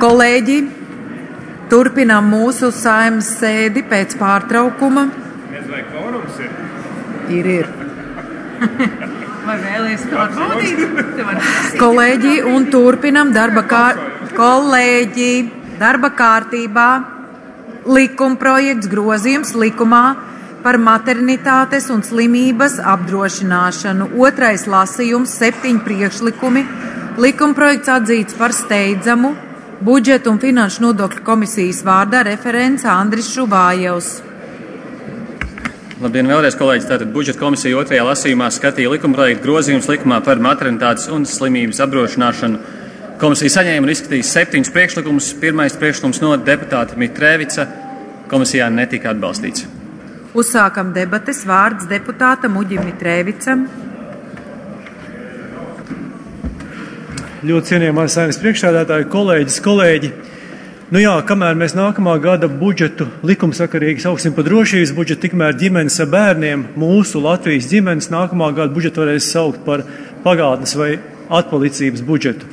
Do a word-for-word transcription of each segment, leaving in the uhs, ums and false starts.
Kolēģi, turpinām mūsu saeimas sēdi pēc pārtraukuma. Nezinu, vai kvorums ir? Ir, ir. Vai vēlies to atbaudīt? Kolēģi, un turpinām darba, kār... Kolēģi, darba kārtībā likumprojekts grozījums likumā par maternitātes un slimības apdrošināšanu. Otrais lasījums, septiņi priekšlikumi. Likumprojekts atzīts par steidzamu. Budžeta un finanšu nodokļu komisijas vārdā referents Andris Šuvājevs. Labdien vēlreiz, kolēģis. Tātad budžeta komisija otrajā lasījumā skatīja likumprojektu grozījums likumā par maternitātes un slimības apdrošināšanu. Komisija saņēma un izskatīja septiņus priekšlikumus. Pirmais priekšlikums no deputāta Mitrēvica komisijā netika atbalstīts. Uzsākam debates. Vārds deputātam Uģim Mitrēvicam. Ļoti cienījamā saeimas priekšsēdētāji, kolēģis, kolēģi. Nu jā, kamēr mēs nākamā gada budžetu likumsakarīgi sauksim par drošības budžetu, tikmēr ģimenes ar bērniem, mūsu Latvijas ģimenes nākamā gada budžetu varēs saukt par pagātnes vai atpalicības budžetu.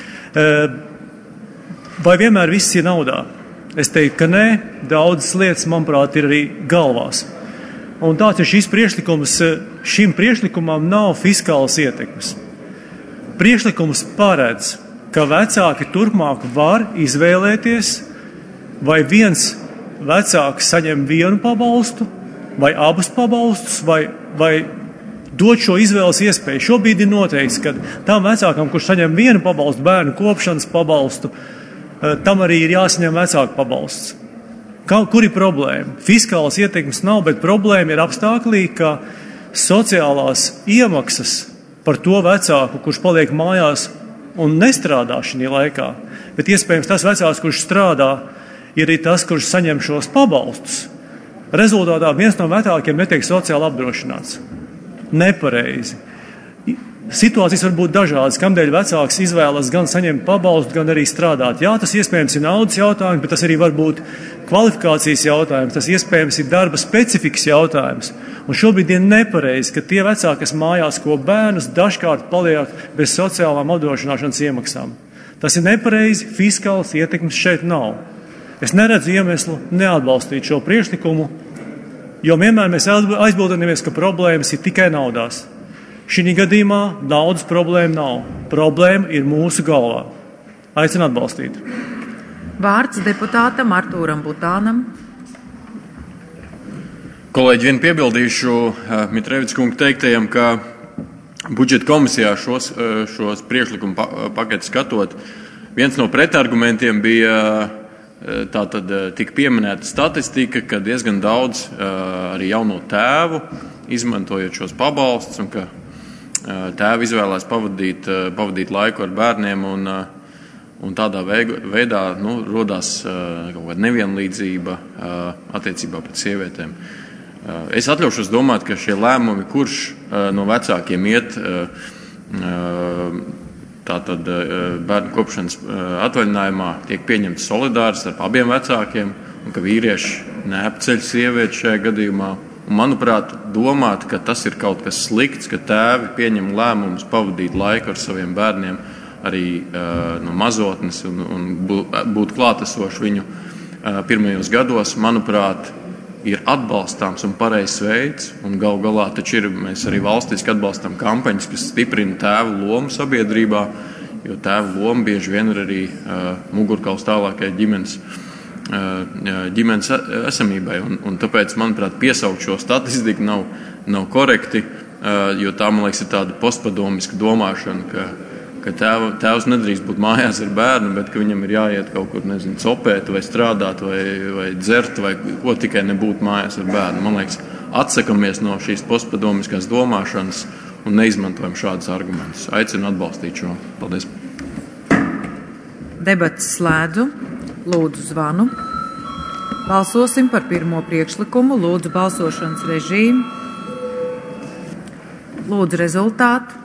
Vai vienmēr viss ir naudā? Es teiktu, ka nē, daudzas lietas, manuprāt, ir arī galvās. Un tāds ir šis priekšlikums, šim priekšlikumam nav fiskālas ietekmes. Priekšlikums paredz, ka vecāki turpmāk var izvēlēties, vai viens vecāks saņem vienu pabalstu, vai abus pabalstus, vai, vai dot šo izvēles iespēju. Šobrīd ir noteikts, ka tam vecākam, kurš saņem vienu pabalstu, bērnu kopšanas pabalstu, tam arī ir jāsaņem vecāku pabalsts. Kur ir problēma? Fiskālas ietekmes nav, bet problēma ir apstākļī, ka sociālās iemaksas par to vecāku, kurš paliek mājās un nestrādā šajā laikā, bet iespējams tas vecāks, kurš strādā, ir arī tas, kurš saņem šos pabalstus. Rezultātā viens no vecākiem netiek sociāli apdrošināts. Nepareizi. Situācijas var būt dažādas, kamdēļ vecāks izvēlas gan saņemt pabalstu, gan arī strādāt. Jā, tas iespējams ir naudas jautājums, bet tas arī var būt kvalifikācijas jautājums, tas iespējams ir darba specifikas jautājums. Un šobrīd ir nepareizi, ka tie vecāki, kas mājās ko bērnus, dažkārt paliek bez sociālām apdrošināšanas iemaksām. Tas ir nepareizi, fiskāls ietekmes šeit nav. Es neredzu iemeslu neatbalstīt šo priekšlikumu, jo vienmēr mēs aizbildinamies, ka problēmas ir tikai naudās. Šī gadījumā naudas problēma nav. Problēma ir mūsu galvā. Aicinu atbalstīt. Vārds deputātam Artūram Butānam. Kolēģi, vien piebildīšu Mitrēvica kunga teiktajam, ka budžeta komisijā šos, šos priekšlikumu paketus skatot, viens no pretargumentiem bija tātad tika pieminēta statistika, ka diezgan daudz arī jauno tēvu izmantojot šos pabalstus un ka tēvi izvēlēs pavadīt, pavadīt laiku ar bērniem un, un tādā veidā nu, rodās kaut kāda nevienlīdzība attiecībā pret sievietēm. Es atļaušos domāt, ka šie lēmumi, kurš no vecākiem iet tātad bērnu kopšanas atvaļinājumā, tiek pieņemts solidārs ar abiem vecākiem un ka vīrieši neapceļ sievieti šajā gadījumā. Un, manuprāt, domāt, ka tas ir kaut kas slikts, ka tēvi pieņem lēmumus pavadīt laiku ar saviem bērniem arī uh, no mazotnes un, un būt klātesoši viņu uh, pirmajos gados, manuprāt, ir atbalstāms un pareizs veids. Un gal galā taču ir, mēs arī valstiski atbalstam kampaņas, kas stiprina tēvu lomu sabiedrībā, jo tēvu loma bieži vien ir arī uh, mugurkauls tālākai ģimenes ģimenes esamībai. Un, un tāpēc, manuprāt, piesaukt šo statistiku nav, nav korekti, jo tā, man liekas, ir tāda postpadomiska domāšana, ka, ka tēv, tēvs nedrīkst būt mājās ar bērnu, bet ka viņam ir jāiet kaut kur, nezinu, copēt vai strādāt vai, vai dzert vai ko tikai nebūt mājās ar bērnu. Man liekas, atsakamies no šīs postpadomiskās domāšanas un neizmantojam šādus argumentus. Aicinu atbalstīt šo. Paldies. Debates slēdzu. Lūdzu zvanu. Balsosim par pirmo priekšlikumu. Lūdzu balsošanas režīmu. Lūdzu rezultātu.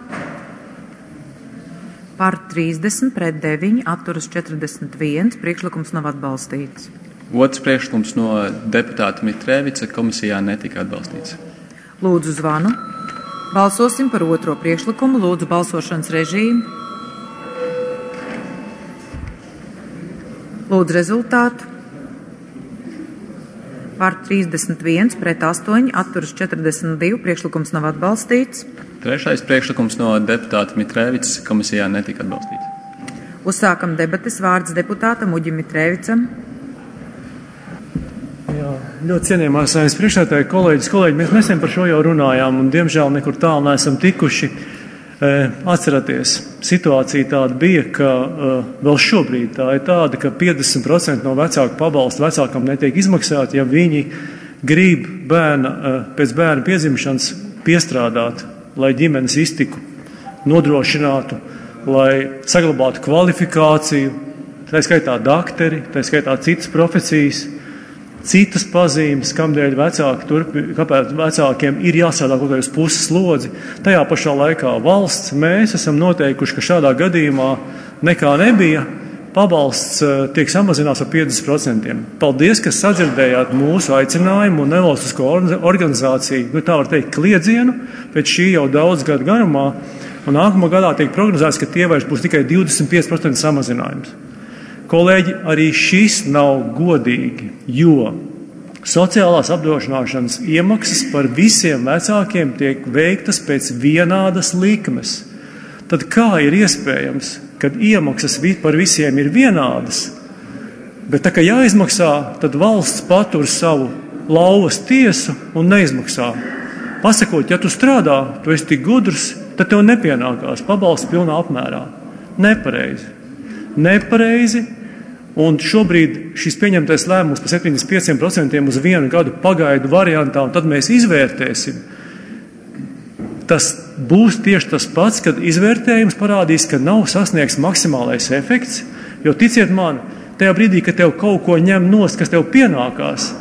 Par trīsdesmit pret deviņi, atturas četrdesmit viens. Priekšlikums nav atbalstīts. Otrs priekšlikums no deputāta Mitrēvica komisijā netika atbalstīts. Lūdzu zvanu. Balsosim par otro priekšlikumu. Lūdzu balsošanas režīmu. Lūdzu rezultātu. Par trīsdesmit viens pret astoņi, atturas četrdesmit divi, priekšlikums nav atbalstīts. Trešais priekšlikums no deputāta Mitrēvicas komisijā netika atbalstīts. Uzsākam debates, vārds deputātam Uģim Mitrēvicam. Jā, ļoti cienījamās saimnes priekšsēdētāji, kolēģis, kolēģi, mēs nesen par šo jau runājām un diemžēl nekur tālu neesam tikuši. E, atceraties, situācija tāda bija, ka e, vēl šobrīd tā ir tāda, ka piecdesmit procenti no vecāku pabalstu vecākam netiek izmaksāti, ja viņi grib bērna, e, pēc bērna piedzimšanas piestrādāt, lai ģimenes iztiku nodrošinātu, lai saglabātu kvalifikāciju, tā skaitā dakteri, tā skaitā citas profesijas, citas pazīmes, kamdēļ vecāki turpi, kāpēc vecākiem ir jāsādā kaut kādas puses slodzi. Tajā pašā laikā valsts, mēs esam noteikuši, ka šādā gadījumā nekā nebija, pabalsts tiek samazināts par piecdesmit procentiem. Paldies, ka sadzirdējāt mūsu aicinājumu un nevalstisko organizāciju, nu tā var teikt, kliedzienu pēc šī jau daudz gadu garumā, un nākamā gadā tiek prognozēts, ka tie vairs būs tikai divdesmit pieci procenti samazinājums. Kolēģi, arī šis nav godīgi, jo sociālās apdrošināšanas iemaksas par visiem vecākiem tiek veiktas pēc vienādas likmes. Tad kā ir iespējams, kad iemaksas par visiem ir vienādas, bet tā kā jāizmaksā, tad valsts patur savu lauvas tiesu un neizmaksā. Pasakot, ja tu strādā, tu esi tik gudrs, tad tev nepienākās pabalsts pilnā apmērā. Nepareizi. Nepareizi. Un šobrīd šis pieņemtais lēmums par septiņdesmit pieciem procentiem uz vienu gadu pagaidu variantā, un tad mēs izvērtēsim. Tas būs tieši tas pats, kad izvērtējums parādīs, ka nav sasniegts maksimālais efekts, jo ticiet man, tajā brīdī, kad tev kaut ko ņem nost, kas tev pienākās,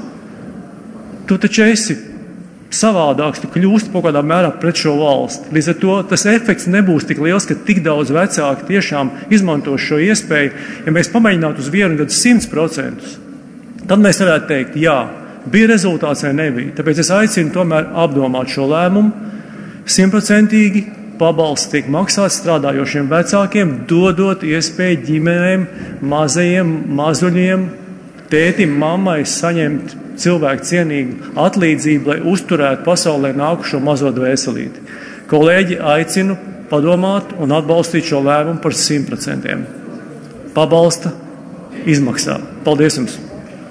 tu taču esi savādāks, tu kļūsti kaut kādā mērā pret šo valsti. Līdz ar to tas efekts nebūs tik liels, ka tik daudz vecāki tiešām izmantos šo iespēju. Ja mēs pamēģinātu uz vienu gadu simt procentus, tad mēs varētu teikt, jā, bija rezultāts vai nebija. Tāpēc es aicinu tomēr apdomāt šo lēmumu. Simtprocentīgi pabalsts tiek maksāts strādājošiem vecākiem, dodot iespēju ģimenēm, mazajiem, mazuļiem, tētim, mammai saņemt cilvēku cienīgu atlīdzību, lai uzturētu pasaulē nākušo mazo dvēselīti. Kolēģi, aicinu padomāt un atbalstīt šo lēmumu par simt procentiem. Pabalsta izmaksā. Paldies jums!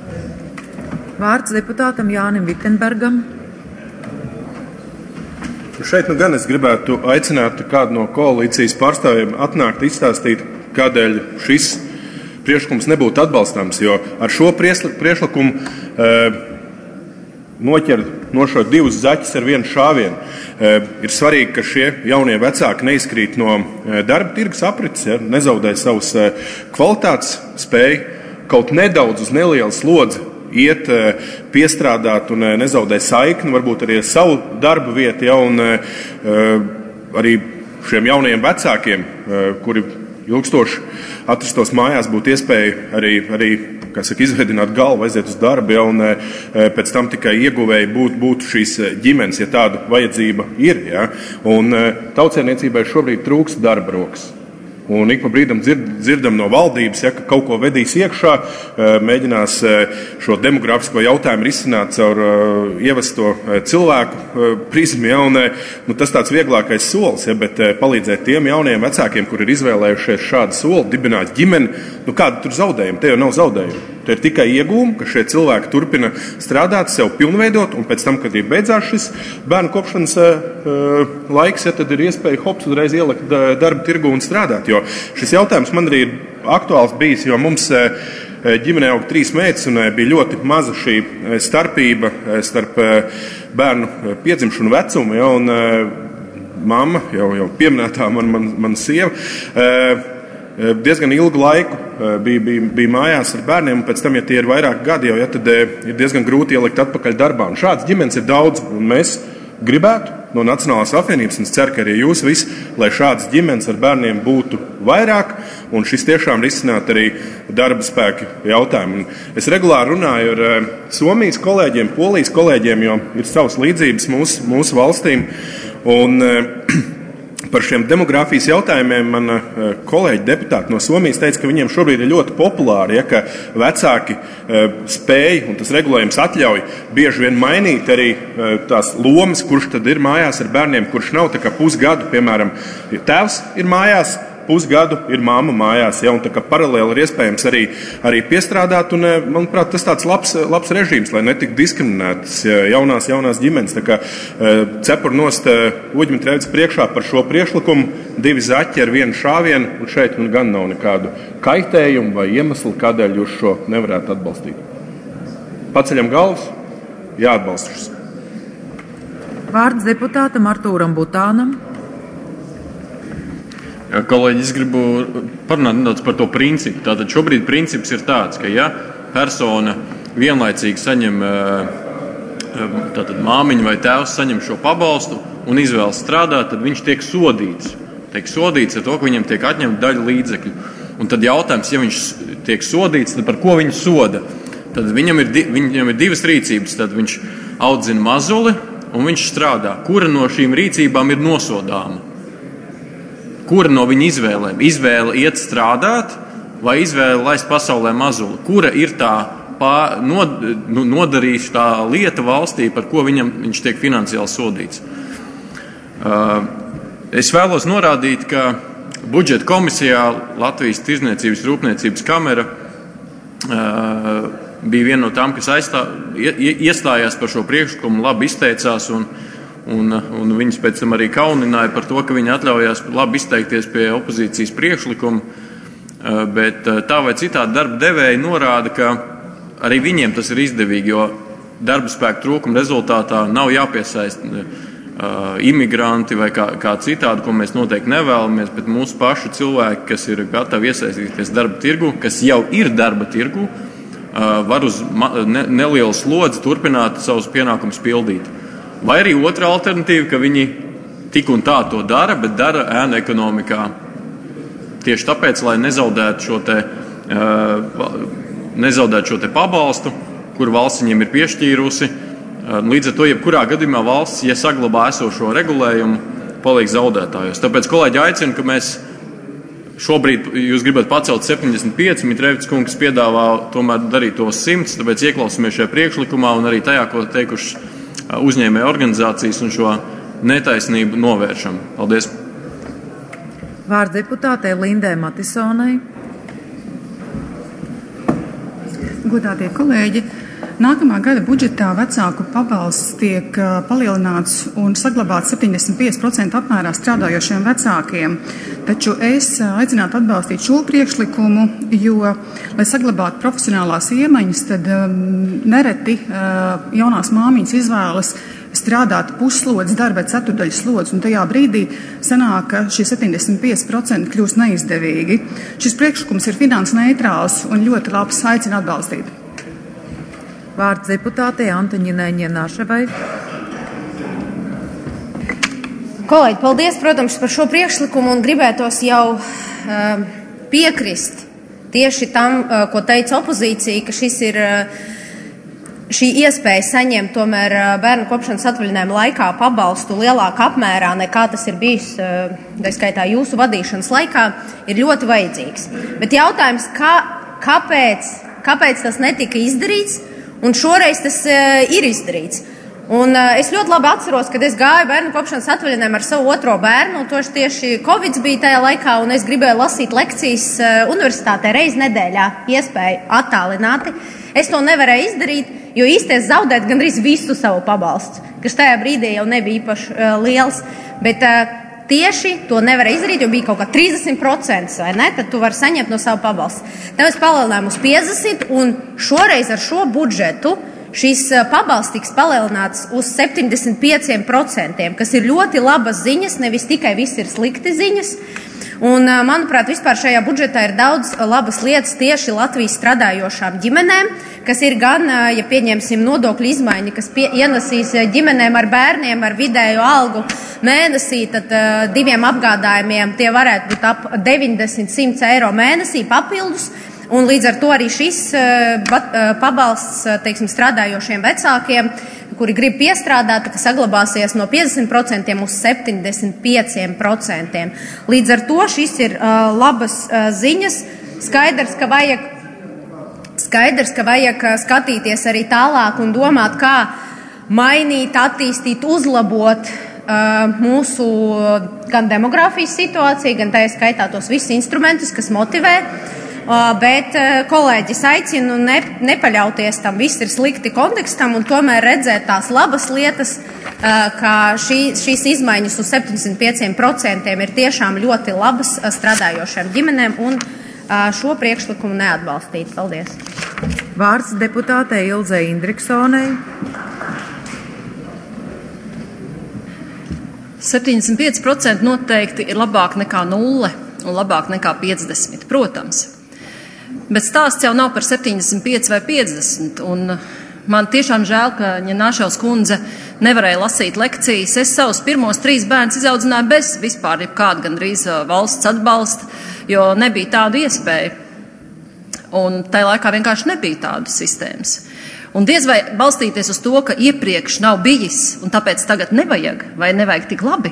Vārds deputātam Jānim Vitenbergam. Šeit nu gan es gribētu aicināt kādu no koalīcijas pārstāvjiem atnākt izstāstīt, kādēļ šis priekšlikums nebūtu atbalstāms, jo ar šo priekšlikumu e, noķer nošot divus zaķus ar vienu šāvienu. E, ir svarīgi, ka šie jaunie vecāki neizkrīt no darba tirgus aprits, ja, nezaudē savus e, kvalitātes spēju, kaut nedaudz uz nelielu slodzi iet, e, piestrādāt un e, nezaudē saikni, varbūt arī savu darbu vietu, ja, un e, arī šiem jaunajiem vecākiem, e, kuri ilgstoši atrastos mājās, būtu iespēja arī, arī kā saka, izveidināt galvu, aiziet uz darbu, ja, un e, pēc tam tikai ieguvēji būtu būt šīs ģimenes, ja tāda vajadzība ir. Ja. Un e, tautsēmniecībai šobrīd trūkst darba rokas. Un ik pa brīdam dzird, dzirdam no valdības, ja, ka kaut ko vedīs iekšā, mēģinās šo demografisko jautājumu risināt caur ievesto cilvēku prizmu. Ja, un, nu, tas tāds vieglākais solis, ja, bet palīdzēt tiem jaunajiem vecākiem, kur ir izvēlējušies šādu soli, dibināt ģimeni, nu kāda tur zaudējuma? Te jau nav zaudējuma. Te ir tikai iegūmi, ka šie cilvēki turpina strādāt, sev pilnveidot, un pēc tam, kad ir beidzās šis bērnu kopšanas uh, laiks, ja, tad ir iespēja hops uzreiz ielikt darba tirgu un strādāt. Jo šis jautājums man arī ir aktuāls bijis, jo mums uh, ģimenē aug trīs meitas, un uh, bija ļoti maza šī starpība uh, starp uh, bērnu piedzimšanu vecumu, ja, un uh, mamma, jau, jau pieminētā man, man, man sieva, uh, diezgan ilgu laiku bija, bija, bija mājās ar bērniem, un pēc tam, ja tie ir vairāk gadi, jau, ja, tad ir diezgan grūti ielikt atpakaļ darbā. Un šādas ģimenes ir daudz, un mēs gribētu no Nacionālās apvienības, un es ceru, ka arī jūs visi, lai šādas ģimenes ar bērniem būtu vairāk, un šis tiešām risināt arī darba spēka jautājumu. Un es regulāri runāju ar Somijas kolēģiem, Polijas kolēģiem, jo ir savas līdzības mūsu, mūsu valstīm, un Par šiem demogrāfijas jautājumiem mana kolēģi deputāti no Somijas teica, ka viņiem šobrīd ir ļoti populāri, ja, ka vecāki spēj un tas regulējums atļauj bieži vien mainīt arī tās lomas, kurš tad ir mājās ar bērniem, kurš nav. Tā kā pusgadu, piemēram, ja tēvs ir mājās, pusgadu ir māma mājās, ja, un tā kā paralēli ir iespējams arī, arī piestrādāt, un, manuprāt, tas tāds labs, labs režīms, lai netik diskriminētas jaunās, jaunās ģimenes. Tā kā cepur nost Uģimitrevics priekšā par šo priekšlikumu, divi zaķi ar vienu šāvienu, un šeit man gan nav nekādu kaitējumu vai iemeslu, kādēļ jūs šo nevarētu atbalstīt. Paceļam galvas, jāatbalsta šis. Vārds deputātam Artūram Butānam. Jā, kolēģi, es gribu parunāt nedaudz par to principu. Tātad šobrīd princips ir tāds, ka ja persona vienlaicīgi saņem, tātad māmiņa vai tēvs saņem šo pabalstu un izvēlas strādāt, tad viņš tiek sodīts. Tiek sodīts ar to, ka viņam tiek atņemta daļa līdzekļu. Un tad jautājums, ja viņš tiek sodīts, tad par ko viņu soda? Tad viņam ir, viņam ir divas rīcības. Tad viņš audzina mazuli un viņš strādā. Kura no šīm rīcībām ir nosodāma? Kura no viņa izvēlēm? Izvēle iet strādāt vai izvēle laist pasaulē mazuli? Kura ir tā pār, nod, nu, nodarījuša tā lieta valstī, par ko viņam, viņš tiek finansiāli sodīts? Uh, es vēlos norādīt, ka budžeta komisijā Latvijas Tirdzniecības rūpniecības kamera uh, bija viena no tām, kas aizstā, iestājās par šo priekšlikumu, labi izteicās un Un, un viņas pēc tam arī kaunināja par to, ka viņi atļaujās labi izteikties pie opozīcijas priekšlikuma, bet tā vai citādi darba devēji norāda, ka arī viņiem tas ir izdevīgi, jo darba spēka trūkuma rezultātā nav jāpiesaist uh, imigranti vai kā, kā citādi, ko mēs noteikti nevēlamies, bet mūsu pašu cilvēki, kas ir gatavi iesaistīties darba tirgu, kas jau ir darba tirgu, uh, var uz ne, nelielu slodzi turpināt savus pienākumus pildīt. Vai arī otra alternatīva, ka viņi tik un tā to dara, bet dara ēnu ekonomikā. Tieši tāpēc, lai nezaudētu šo te, uh, nezaudētu šo te pabalstu, kur valsts viņiem ir piešķīrusi. Uh, līdz ar to, jebkurā gadījumā valsts, ja saglabā esošo regulējumu, paliek zaudētājos. Tāpēc, kolēģi, aicinu, ka mēs šobrīd, jūs gribat pacelt septiņdesmit pieci, Mitrevics kungs piedāvā tomēr darīt tos simts, tāpēc ieklausāmies šajā priekšlikumā un arī tajā, ko teikuši uzņēmēju organizācijas un šo netaisnību novēršam. Paldies! Vārds deputātei Lindai Matisonai. Godātie kolēģi, nākamā gada budžetā vecāku pabalsts tiek palielināts un saglabāts septiņdesmit pieci procenti apmērā strādājošiem vecākiem. Taču es aicinātu atbalstīt šo priekšlikumu, jo, lai saglabātu profesionālās iemaņas, tad um, nereti uh, jaunās māmiņas izvēlas strādāt pusslodzes darba, ceturdaļas slodzes, un tajā brīdī sanāk, ka šie septiņdesmit pieci procenti kļūst neizdevīgi. Šis priekšlikums ir finanses neitrāls un ļoti labs, aicinu atbalstīt. Vārds deputātei Antoņinai Ņenāševai. Kolēģi, paldies, protams, par šo priekšlikumu un gribētos jau uh, piekrist tieši tam, uh, ko teica opozīcija, ka šis ir uh, šī iespēja saņemt tomēr uh, bērnu kopšanas atvaļinājuma laikā pabalstu lielākā apmērā nekā tas ir bijis, uh, tā skaitā jūsu vadīšanas laikā, ir ļoti vajadzīgs. Bet jautājums, kā, kāpēc, kāpēc tas netika izdarīts, un šoreiz tas uh, ir izdarīts. Un uh, es ļoti labi atceros, kad es gāju bērnu kopšanas atvaļinājumu ar savu otro bērnu, un toši tieši Covid bija tajā laikā, un es gribēju lasīt lekcijas uh, universitātē reizi nedēļā, iespēju attālināti. Es to nevarēju izdarīt, jo īsties zaudēt gandrīz visu savu pabalstu, kas tajā brīdī jau nebija īpaši uh, liels, bet uh, tieši to nevarēja izdarīt, jo bija kaut kā trīsdesmit procenti, vai ne, tad tu vari saņemt no savu pabalstu. Tad mēs palielinājām uz piecdesmit, un šoreiz ar šo budžetu šis pabalsts tiks palielināts uz septiņdesmit pieciem procentiem, kas ir ļoti labas ziņas, nevis tikai viss ir slikti ziņas. Un, manuprāt, vispār šajā budžetā ir daudz labas lietas tieši Latvijas strādājošām ģimenēm, kas ir gan, ja pieņemsim nodokļu izmaiņu, kas pie, ienesīs ģimenēm ar bērniem ar vidējo algu mēnesī, tad uh, diviem apgādājumiem tie varētu būt ap deviņdesmit līdz simt eiro mēnesī papildus. Un līdz ar to arī šis uh, bat, uh, pabalsts, uh, teiksim, strādājošiem vecākiem, kuri grib piestrādāt, ka saglabāsies no piecdesmit procentiem uz septiņdesmit pieci procenti. Līdz ar to šis ir uh, labas uh, ziņas. Skaidrs, ka vajag, skaidrs, ka vajag skatīties arī tālāk un domāt, kā mainīt, attīstīt, uzlabot uh, mūsu gan demogrāfijas situāciju, gan tā skaitā tos visus instrumentus, kas motivē. Uh, bet uh, kolēģis aicinu ne, nepaļauties tam, viss ir slikti kontekstam un tomēr redzēt tās labas lietas, uh, ka šī, šīs izmaiņas uz septiņdesmit pieci procenti ir tiešām ļoti labas uh, strādājošiem ģimenēm un uh, šo priekšlikumu neatbalstīt. Paldies. Vārds deputātei Ilzei Indriksonei. septiņdesmit pieci procenti noteikti ir labāk nekā nulle un labāk nekā piecdesmit, protams. Bet stāsts jau nav par septiņdesmit pieci vai piecdesmit, un man tiešām žēl, ka Ņināševs kundze nevarēja lasīt lekcijas. Es savus pirmos trīs bērnus izaudzināju bez vispār jebkāda gandrīz valsts atbalsta, jo nebija tādu iespēju. Un tajā laikā vienkārši nebija tādas sistēmas. Un diez vai balstīties uz to, ka iepriekš nav bijis, un tāpēc tagad nevajag, vai nevajag tik labi,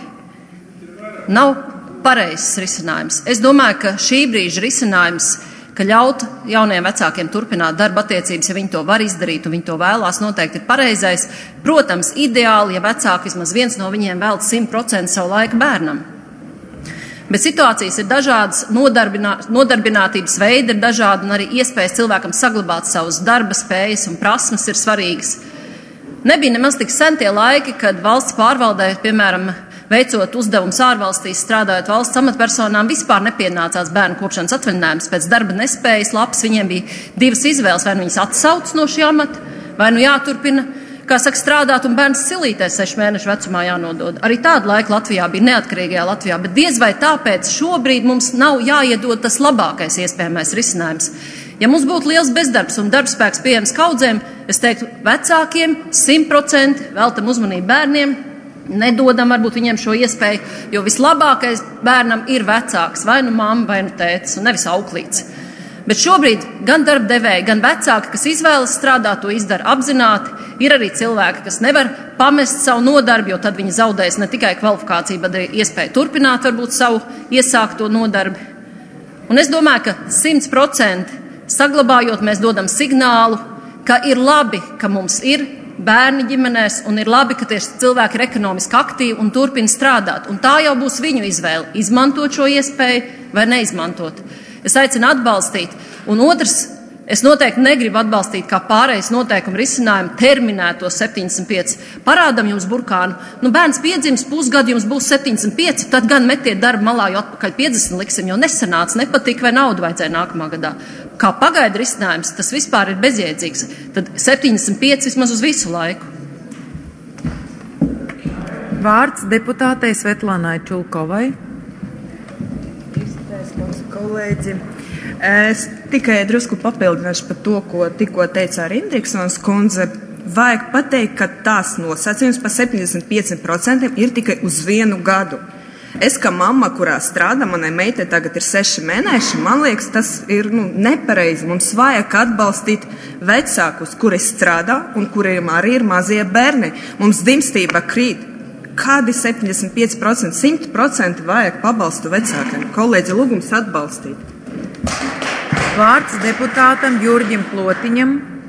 nav pareizs risinājums. Es domāju, ka šī brīža risinājums, ka ļaut jauniem vecākiem turpināt darba attiecības, ja viņi to var izdarīt un viņi to vēlās, noteikti ir pareizais. Protams, ideāli, ja vecāki vismaz viens no viņiem velta simt procenti savu laiku bērnam. Bet situācijas ir dažādas, nodarbinā, nodarbinātības veidi ir dažādi un arī iespējas cilvēkam saglabāt savas darba spējas un prasmes ir svarīgas. Nebija nemaz tik sen tie laiki, kad valsts pārvaldē, piemēram, veicot uzdevumus ārvalstīs, strādājot valsts amatpersonām, vispār nepienācās bērnu kopšanas atvaļinājums pēc darba nespējas labs. Viņiem bija divas izvēles, vai nu viņas atsauc no šī amata, vai nu jāturpina, kā saka, strādāt un bērns silītēs sešu mēnešu vecumā jānodod. Arī tāda laika Latvijā bija neatkarīgajā Latvijā, bet diez vai tāpēc šobrīd mums nav jāiedod tas labākais iespējamais risinājums. Ja mums būtu liels bezdarbs un darbspēks pieejams kaudzēm, es teiktu vecākiem simt procenti veltam uzmanību bērniem, nedodam varbūt viņiem šo iespēju, jo vislabākais bērnam ir vecāks, vai nu mamma, vai nu tētis, un nevis auklīts. Bet šobrīd gan darbdevēji, gan vecāki, kas izvēlas strādāt, to izdara apzināti. Ir arī cilvēki, kas nevar pamest savu nodarbi, jo tad viņi zaudēs ne tikai kvalifikāciju, bet arī iespēju turpināt varbūt savu iesākto nodarbi. Un es domāju, ka simt procenti saglabājot, mēs dodam signālu, ka ir labi, ka mums ir bērni ģimenēs, un ir labi, ka tieši cilvēki ir ekonomiski aktīvi un turpina strādāt. Un tā jau būs viņu izvēle, izmantot šo iespēju vai neizmantot. Es aicinu atbalstīt. Un otrs, es noteikti negribu atbalstīt kā pārējais noteikumu risinājumu terminēto septiņdesmit pieci. Parādam jums burkānu. Nu, bērns piedzims, pusgadu jums būs septiņdesmit pieci, tad gan metiet darbu malā, jo atpakaļ piecdesmit liksim, jo nesanāca, nepatika vai naudu vajadzēja nākamā gadā. Kā pagaida risinājums, tas vispār ir bezjēdzīgs. Tad septiņdesmit pieci vismaz uz visu laiku. Vārds deputātei Svetlanai Čulkovai. Kolēģi, es tikai drusku papildināšu par to, ko tikko teica arī Indriksons kundze. Vajag pateikt, ka tās nosacījums par septiņdesmit pieci procenti ir tikai uz vienu gadu. Es kā mamma, kurā strādā, manai meitai tagad ir seši mēneši, man liekas, tas ir nu, nepareizi. Mums vajag atbalstīt vecākus, kuri strādā un kuriem arī ir mazie bērni. Mums dzimstība krīt. Kādi septiņdesmit pieci procenti, simt procenti vajag pabalstu vecākiem? Kolēģi, lūgums atbalstīt. Vārds deputātam Jurģim Plotiņam.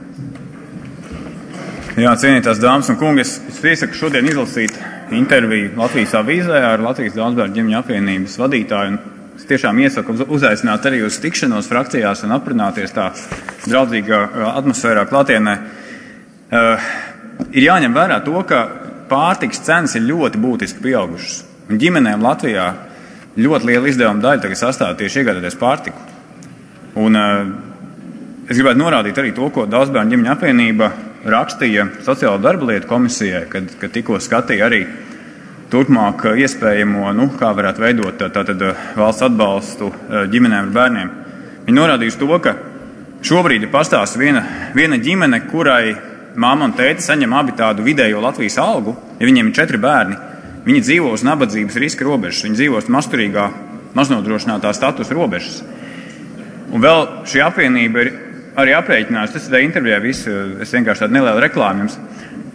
Jā, cienītās dāmas un kungi, es, es iesaku šodien izlasīt interviju Latvijas avīzē ar Latvijas daudzbērnu ģimeņu apvienības vadītāju. Un es tiešām iesaku uzaicināt arī uz tikšanos frakcijās un aprunāties tā draudzīgā atmosfērā klātienē. Uh, ir jāņem vērā to, ka pārtikas cenas ir ļoti būtiski pieaugušas. Un ģimenēm Latvijā ļoti liela izdevuma daļa tagad sastāv tieši iegādāties pārtiku. Un uh, es gribētu norādīt arī to, ko daudzbērnu ģimeņu apvienība rakstīja Sociālo darba lietu komisijai, kad, kad tikko skatīja arī turpmāk iespējamo, nu, kā varētu veidot tātad valsts atbalstu ģimenēm ar bērniem. Viņi norādījuši to, ka šobrīd ir pastāsta viena, viena ģimene, kurai mamma un tēti saņem abi tādu vidējo Latvijas algu, ja viņiem ir četri bērni. Viņi dzīvo uz nabadzības riska robežas, viņi dzīvo uz masturīgā, maznodrošinātā statusa robežas. Un vēl šī apvienība ir arī aprēķinājusi, tas ir intervijā visu, es vienkārši tādu nelielu reklāmu jums,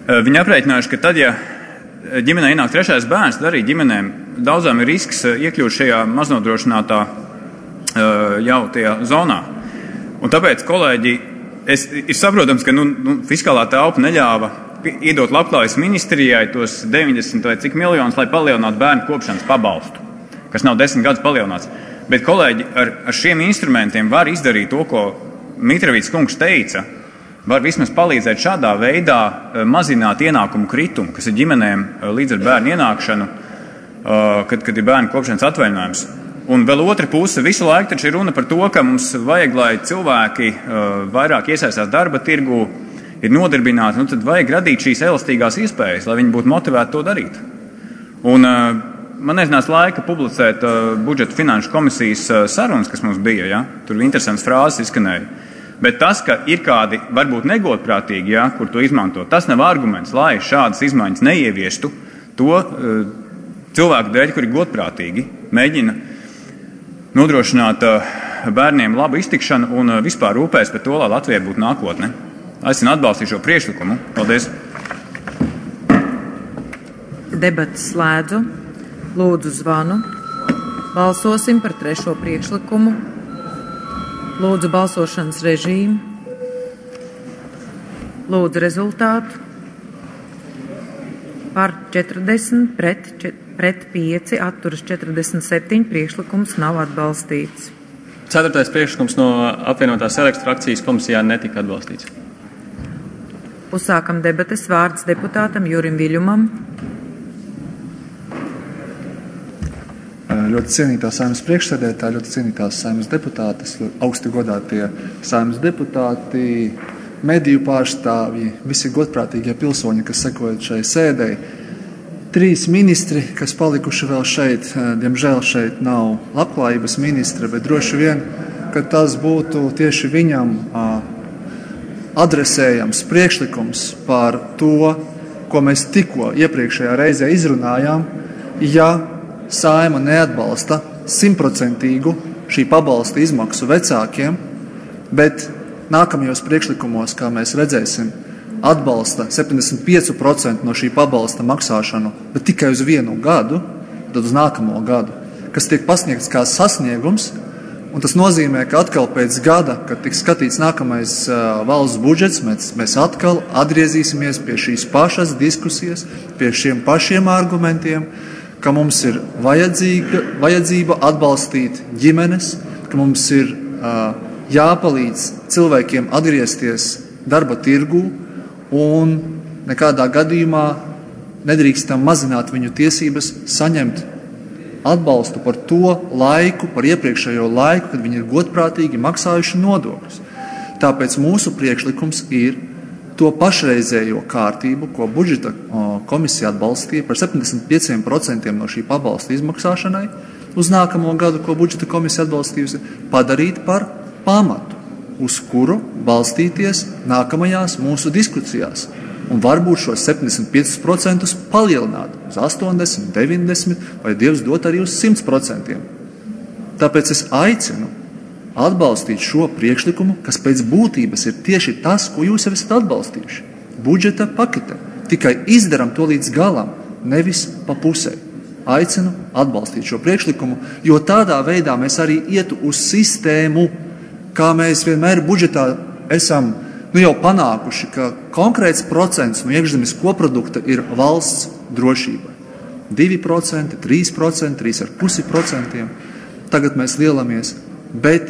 Viņi aprēķinājuši, ka tad, ja ģimenē ienāk trešais bērns, tad arī ģimenēm daudzām ir risks iekļūt šajā maznodrošinātā jau tajā zonā. Un tāpēc, kolēģi, es, ir saprotams, ka nu, nu, fiskālā telpa neļāva iedot labklājības ministrijai tos deviņdesmit vai cik miljonus, lai palielinātu bērnu kopšanas pabalstu, kas nav desmit gadus palielināts. Bet, kolēģi, ar, ar šiem instrumentiem var izdarīt to, ko Mitrovics kungs teica, var vismaz palīdzēt šādā veidā mazināt ienākumu kritumu, kas ir ģimenēm līdz ar bērnu ienākšanu, kad, kad ir bērnu kopšanas atvaļinājums. Un vēl otra puse, visu laiku taču ir runa par to, ka mums vajag, lai cilvēki vairāk iesaistās darba tirgu, ir nodarbināti, nu tad vajag radīt šīs elastīgās iespējas, lai viņi būtu motivēti to darīt. Un man nezinās laika publicēt budžeta finanšu komisijas sarunas, kas mums bija, ja? Tur interesants frāzes izskanēja. Bet tas, ka ir kādi varbūt negodprātīgi, ja, kur to izmanto, tas nav arguments, lai šādas izmaiņas neieviestu to uh, cilvēku dēļ, kuri godprātīgi mēģina nodrošināt uh, bērniem labu iztikšanu un uh, vispār rūpēs par to, lai Latvijai būtu nākotne. Aicinu atbalstīt šo priekšlikumu. Paldies! Debates slēdzu. Lūdzu zvanu. Balsosim par trešo priekšlikumu. Lūdzu balsošanas režīmu. Lūdzu rezultātu. Par četrdesmit, pret, pret pieci, atturas četrdesmit septiņi, priekšlikums nav atbalstīts. Ceturtais priekšlikums no apvienotās Sarakstu frakcijas komisijā netika atbalstīts. Uzsākam debates, vārds deputātam Jurim Viļumam. Ļoti cienītā Saeimas priekšsēdētāja, ļoti cienītās Saeimas deputātes, augsti godātie Saeimas deputāti, mediju pārstāvji, visi godprātīgie pilsoņi, kas sekojat šai sēdei. Trīs ministri, kas palikuši vēl šeit, diemžēl šeit nav labklājības ministra, bet droši vien, ka tas būtu tieši viņam adresējams priekšlikums par to, ko mēs tikko iepriekšējā reizē izrunājām, ja Saeima neatbalsta simtprocentīgu šī pabalsta izmaksu vecākiem, bet nākamajos priekšlikumos, kā mēs redzēsim, atbalsta septiņdesmit pieci procenti no šī pabalsta maksāšanu, bet tikai uz vienu gadu, tad uz nākamo gadu, kas tiek pasniegts kā sasniegums, un tas nozīmē, ka atkal pēc gada, kad tiks skatīts nākamais uh, valsts budžets, mēs, mēs atkal atgriezīsimies pie šīs pašas diskusijas, pie šiem pašiem argumentiem, ka mums ir vajadzīga, vajadzība atbalstīt ģimenes, ka mums ir uh, jāpalīdz cilvēkiem atgriezties darba tirgū un nekādā gadījumā nedrīkstam mazināt viņu tiesības saņemt atbalstu par to laiku, par iepriekšējo laiku, kad viņi ir godprātīgi maksājuši nodokļus. Tāpēc mūsu priekšlikums ir to pašreizējo kārtību, ko budžeta komisija atbalstīja par septiņdesmit pieci procenti no šī pabalsta izmaksāšanai uz nākamo gadu, ko budžeta komisija atbalstījusi, padarīt par pamatu, uz kuru balstīties nākamajās mūsu diskusijās. Un varbūt šos septiņdesmit pieci procenti palielināt uz astoņdesmit, deviņdesmit vai Dievs dot arī uz simt procentiem. Tāpēc es aicinu atbalstīt šo priekšlikumu, kas pēc būtības ir tieši tas, ko jūs jau esat atbalstījuši. Budžeta pakete. Tikai izdaram to līdz galam, nevis pa pusē. Aicinu atbalstīt šo priekšlikumu, jo tādā veidā mēs arī ietu uz sistēmu, kā mēs vienmēr budžetā esam nu jau panākuši, ka konkrēts procents no iekšzemes koprodukta ir valsts drošība. divi procenti, trīs procenti, trīs ar pusi procentiem. Tagad mēs lielamies. Bet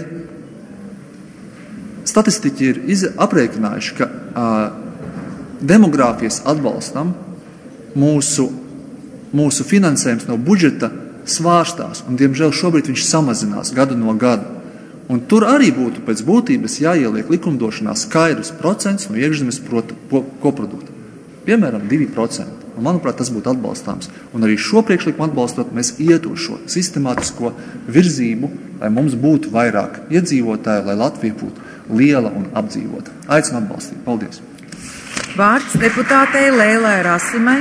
statistiķi ir aprēķinājuši, ka a, demogrāfijas atbalstam mūsu, mūsu finansējums no budžeta svārstās, un diemžēl šobrīd viņš samazinās gadu no gada. Un tur arī būtu pēc būtības jāieliek likumdošanā skaidrs procents no iekšzemes koprodukta. Piemēram, divi procenti. Un, manuprāt, tas būtu atbalstāms. Un arī šo priekšlikumu atbalstot, mēs ietu šo sistemātisko virzību, lai mums būtu vairāk iedzīvotāju, lai Latvija būtu liela un apdzīvota. Aicinu atbalstīt. Paldies! Vārds deputātei Lēlai Rasimai.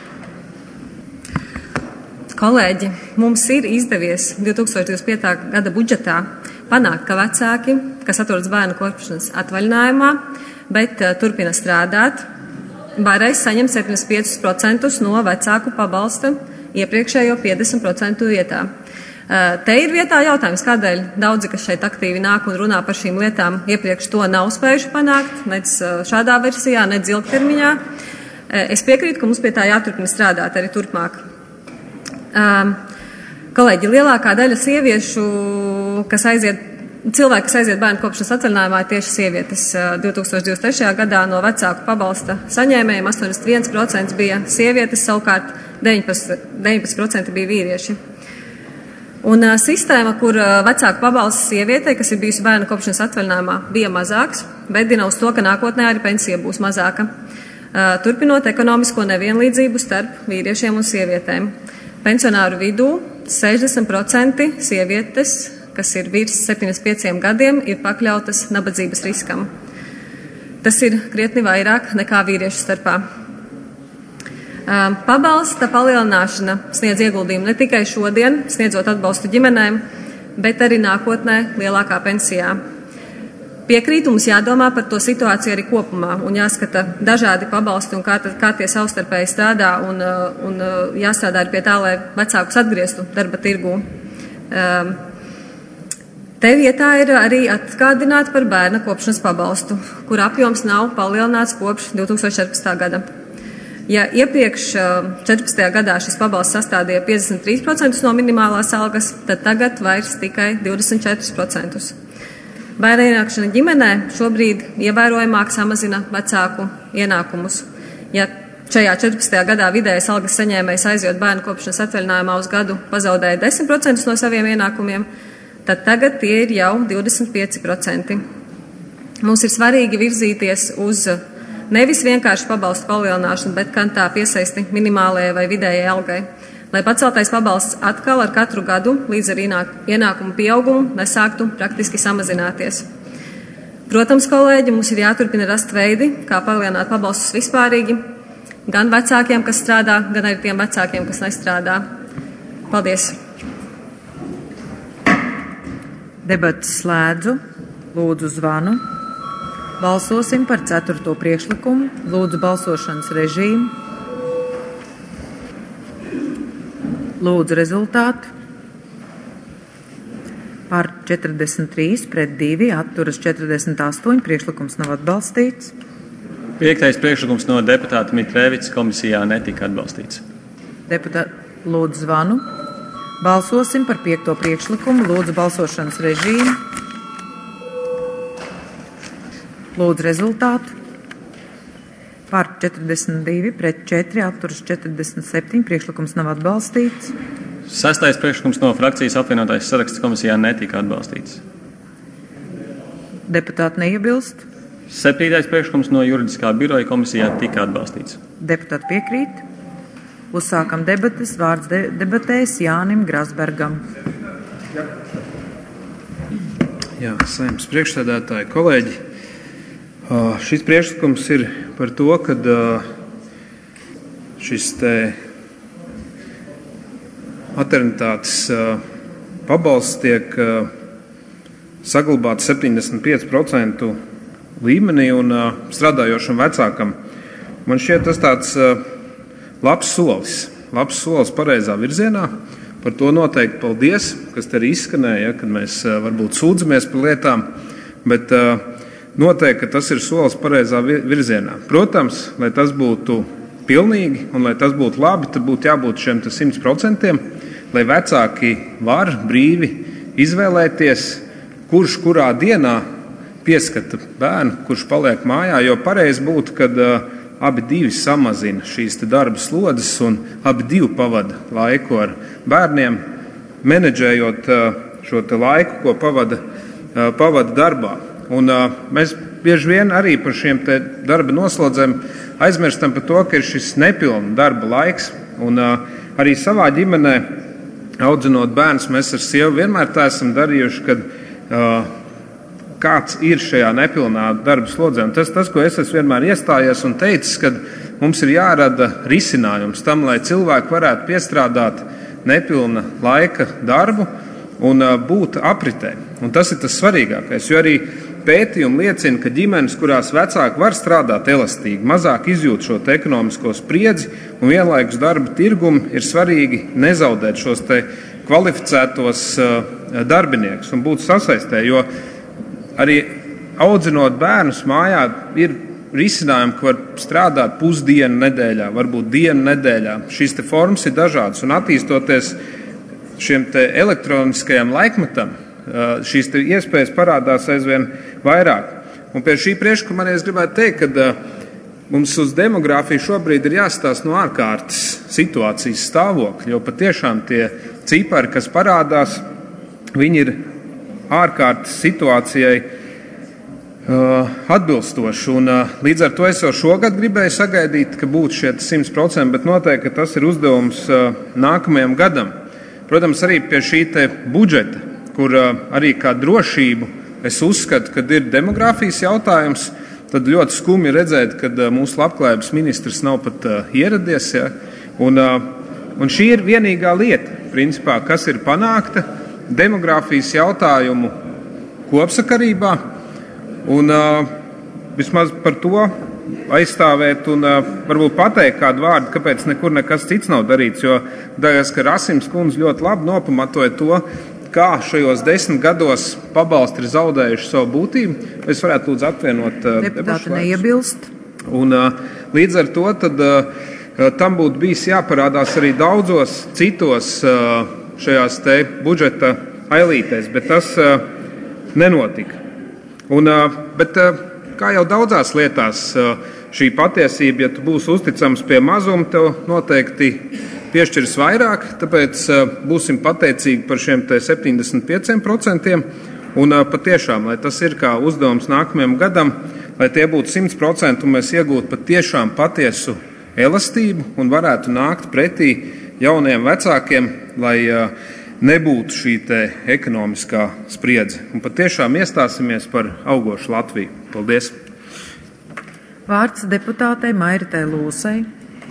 Kolēģi, mums ir izdevies divi tūkstoši divdesmit piekā gada budžetā panākt, ka vecāki, kas atrodas bērnu kopšanas atvaļinājumā, bet uh, turpina strādāt, varēs saņemt septiņdesmit piecus procentus no vecāku pabalsta iepriekšējo piecdesmit procentu vietā. Te ir vietā jautājums, kādēļ daudzi, kas šeit aktīvi nāk un runā par šīm lietām, iepriekš to nav spējuši panākt, nec šādā versijā, nec ilgtermiņā. Es piekrītu, ka mums pie tā jāturpina strādāt arī turpmāk. Kolēģi, lielākā daļa sieviešu, kas aiziet, cilvēki, kas aiziet bērnu kopšanas atvaļinājumā, ir tieši sievietes. divi tūkstoši divdesmit trešajā gadā no vecāku pabalsta saņēmējiem astoņdesmit viens procents bija sievietes, savukārt deviņpadsmit procenti bija vīrieši. Un uh, sistēma, kur uh, vecāku pabalsts sievietei, kas ir bijusi bērnu kopšanas atvaļinājumā, bija mazāks, bedina uz to, ka nākotnē arī pensija būs mazāka. Uh, turpinot ekonomisko nevienlīdzību starp vīriešiem un sievietēm. Pensionāru vidū sešdesmit procenti sievietes, kas ir virs septiņdesmit pieciem gadiem, ir pakļautas nabadzības riskam. Tas ir krietni vairāk nekā vīriešu starpā. Pabalsta palielināšana sniedz ieguldījumu ne tikai šodien, sniedzot atbalstu ģimenēm, bet arī nākotnē lielākā pensijā. Piekrītu, mums jādomā par to situāciju arī kopumā un jāskata dažādi pabalsti un kā, kā tie savstarpēji strādā un, un jāstrādā arī pie tā, lai vecākus atgrieztu darba tirgū. Te vietā ir arī atgādināt par bērna kopšanas pabalstu, kur apjoms nav palielināts kopš divi tūkstoši četrpadsmitā gada. Ja iepriekš četrpadsmitajā gadā šis pabalsts sastādīja piecdesmit trīs procentus no minimālās algas, tad tagad vairs tikai divdesmit četrus procentus. Bērna ienākšana ģimenē šobrīd ievērojamāk samazina vecāku ienākumus. Ja šajā četrpadsmitajā gadā vidējais algas saņēmējs aizjot bērnu kopšanas atvaļinājumā uz gadu pazaudēja desmit procentus no saviem ienākumiem, tad tagad tie ir jau divdesmit pieci procenti. Mums ir svarīgi virzīties uz nevis vienkārši pabalstu palielināšanu, bet gan tā piesaisti minimālajai vai vidējai algai, lai paceltais pabalsts atkal ar katru gadu līdz ar ienākumu pieaugumu nesāktu praktiski samazināties. Protams, kolēģi, mums ir jāturpina rast veidi, kā palielināt pabalstus vispārīgi, gan vecākiem, kas strādā, gan arī tiem vecākiem, kas nestrādā. Paldies! Debates slēdzu, lūdzu zvanu. Balsosim par ceturto priekšlikumu. Lūdzu balsošanas režīmu. Lūdzu rezultātu. Par četrdesmit trīs pret divi atturas četrdesmit astoņi. Priekšlikums nav atbalstīts. Piektais priekšlikums no deputāta Mitrēviča komisijā netika atbalstīts. Deputāti, lūdzu zvanu. Balsosim par piekto priekšlikumu. Lūdzu balsošanas režīmu. Lūdzu rezultātu. Par četrdesmit divi pret četri atturas četrdesmit septiņi. Priekšlikums nav atbalstīts. Sestais priekšlikums no frakcijas apvienotais saraksts komisijā netika atbalstīts. Deputāti neiebilst. Septītais priekšlikums no juridiskā biroja komisijā tika atbalstīts. Deputāti piekrīt. Uzsākam debates. Vārds de debatēs Jānim Grasbergam. Jā, Saeimas priekšsēdētāji, kolēģi. Uh, šis priekšlikums ir par to, ka uh, šis te maternitātes uh, pabalsts tiek uh, saglabāts septiņdesmit pieci procenti līmenī un uh, strādājošam vecākam. Man šķiet tas tāds uh, labs solis, labs solis pareizā virzienā. Par to noteikti paldies, kas te arī izskanēja, kad mēs uh, varbūt sūdzamies par lietām, bet uh, noteikti, ka tas ir solis pareizā virzienā. Protams, lai tas būtu pilnīgi un lai tas būtu labi, tad būtu jābūt šiem simt procentiem, lai vecāki var brīvi izvēlēties, kurš kurā dienā pieskata bērnu, kurš paliek mājā, jo pareizi būtu, kad uh, abi divi samazina šīs te darba slodzes un abi divi pavada laiku ar bērniem, menedžējot uh, šo te laiku, ko pavada, uh, pavada darbā. Un, uh, mēs bieži vien arī par šiem te darba noslodzēm aizmirstam par to, ka ir šis nepilna darba laiks. Un, uh, arī savā ģimenē, audzinot bērnus, mēs ar sievu vienmēr tā esam darījuši, kad uh, kāds ir šajā nepilnā darba slodzē. Un tas, tas, ko es esmu vienmēr iestājies un teicis, ka mums ir jārada risinājums tam, lai cilvēki varētu piestrādāt nepilna laika darbu un uh, būt apritē. Un tas ir tas svarīgākais, jo arī pētījumi liecina, ka ģimenes, kurās vecāki var strādāt elastīgi, mazāk izjūt šo te ekonomisko spriedzi un vienlaikus darba tirgumu, ir svarīgi nezaudēt šos te kvalificētos darbiniekus un būt sasaistē, jo arī audzinot bērnus mājā ir risinājumi, ka var strādāt pusdienu nedēļā, varbūt dienu nedēļā. Šīs te formas ir dažādas un attīstoties šiem te elektroniskajam laikmetam, šīs te iespējas parādās aizvien vairāk. Un pie šī priekšlikuma es gribētu teikt, ka mums uz demogrāfiju šobrīd ir jāstāsta no ārkārtas situācijas stāvokļa, jo patiešām tie cipari, kas parādās, viņi ir ārkārtas situācijai atbilstoši. Un, līdz ar to es jau šogad gribēju sagaidīt, ka būtu šie simt procenti, bet noteikti, ka tas ir uzdevums nākamajam gadam. Protams, arī pie šī te budžeta, kur arī kā drošību es uzskatu, ka ir demogrāfijas jautājums, tad ļoti skumji redzēt, ka mūsu labklājības ministrs nav pat ieradies. Ja? Un, un šī ir vienīgā lieta, principā, kas ir panākta demogrāfijas jautājumu kopsakarībā. Un uh, vismaz par to aizstāvēt un uh, varbūt pateikt kādu vārdu, kāpēc nekur nekas cits nav darīts, jo daļas, ka Rasims kundze ļoti labi nopamatoja to, kā šajos desmit gados pabalsti ir zaudējuši savu būtību. Es varētu lūdzu atvienot uh, deputāti neiebilst. Un uh, līdz ar to tad uh, tam būtu bijis jāparādās arī daudzos citos uh, šajās te budžeta ailītēs, bet tas uh, nenotika. Un, bet kā jau daudzās lietās, šī patiesība, ja tu būsi uzticams pie mazuma, tev noteikti piešķirs vairāk, tāpēc būsim pateicīgi par šiem te septiņdesmit pieciem procentiem. Un patiešām, lai tas ir kā uzdevums nākamajam gadam, lai tie būtu simt procenti un mēs iegūtu patiešām patiesu elastību un varētu nākt pretī jauniem vecākiem, lai nebūtu šī te ekonomiskā spriedze. Un patiešām iestāsimies par augošu Latviju. Paldies! Vārds deputātei Mairitei Lūsei.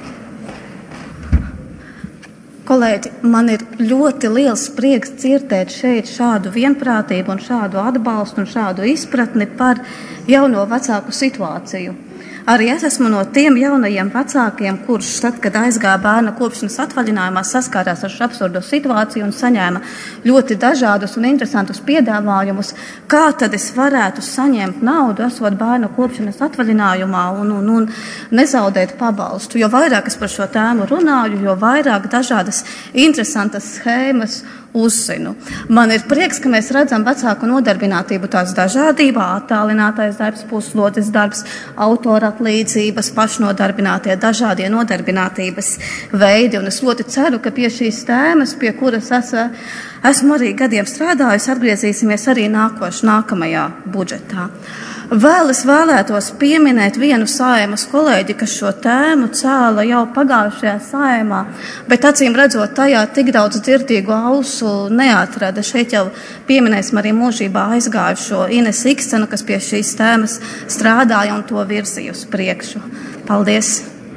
Kolēģi, man ir ļoti liels prieks dzirdēt šeit šādu vienprātību un šādu atbalstu un šādu izpratni par jauno vecāku situāciju. Arī es esmu no tiem jaunajiem vecākiem, kurš tad, kad aizgāja bērna kopšanas atvaļinājumā, saskārās ar šo absurdo situāciju un saņēma ļoti dažādus un interesantus piedāvājumus, kā tad es varētu saņemt naudu, esot bērna kopšanas atvaļinājumā un, un, un nezaudēt pabalstu. Jo vairāk es par šo tēmu runāju, jo vairāk dažādas interesantas schēmas uzzinu. Man ir prieks, ka mēs redzam vecāku nodarbinātību tās dažādībā, attālinātais darbs, puslodes darbs, autora atlīdzības, pašnodarbinātie, dažādie nodarbinātības veidi. Un es ļoti ceru, ka pie šīs tēmas, pie kuras es, esmu arī gadiem strādājusi, atgriezīsimies arī nākoš, nākamajā budžetā. Vēl es vēlētos pieminēt vienu Saeimas kolēģi, kas šo tēmu cēla jau pagājušajā Saeimā, bet acīm redzot tajā tik daudz dzirdīgu ausu neatrada. Šeit jau pieminēsim arī mūžībā aizgājušo Ines Ikstenu, kas pie šīs tēmas strādāja un to virzīja uz priekšu. Paldies!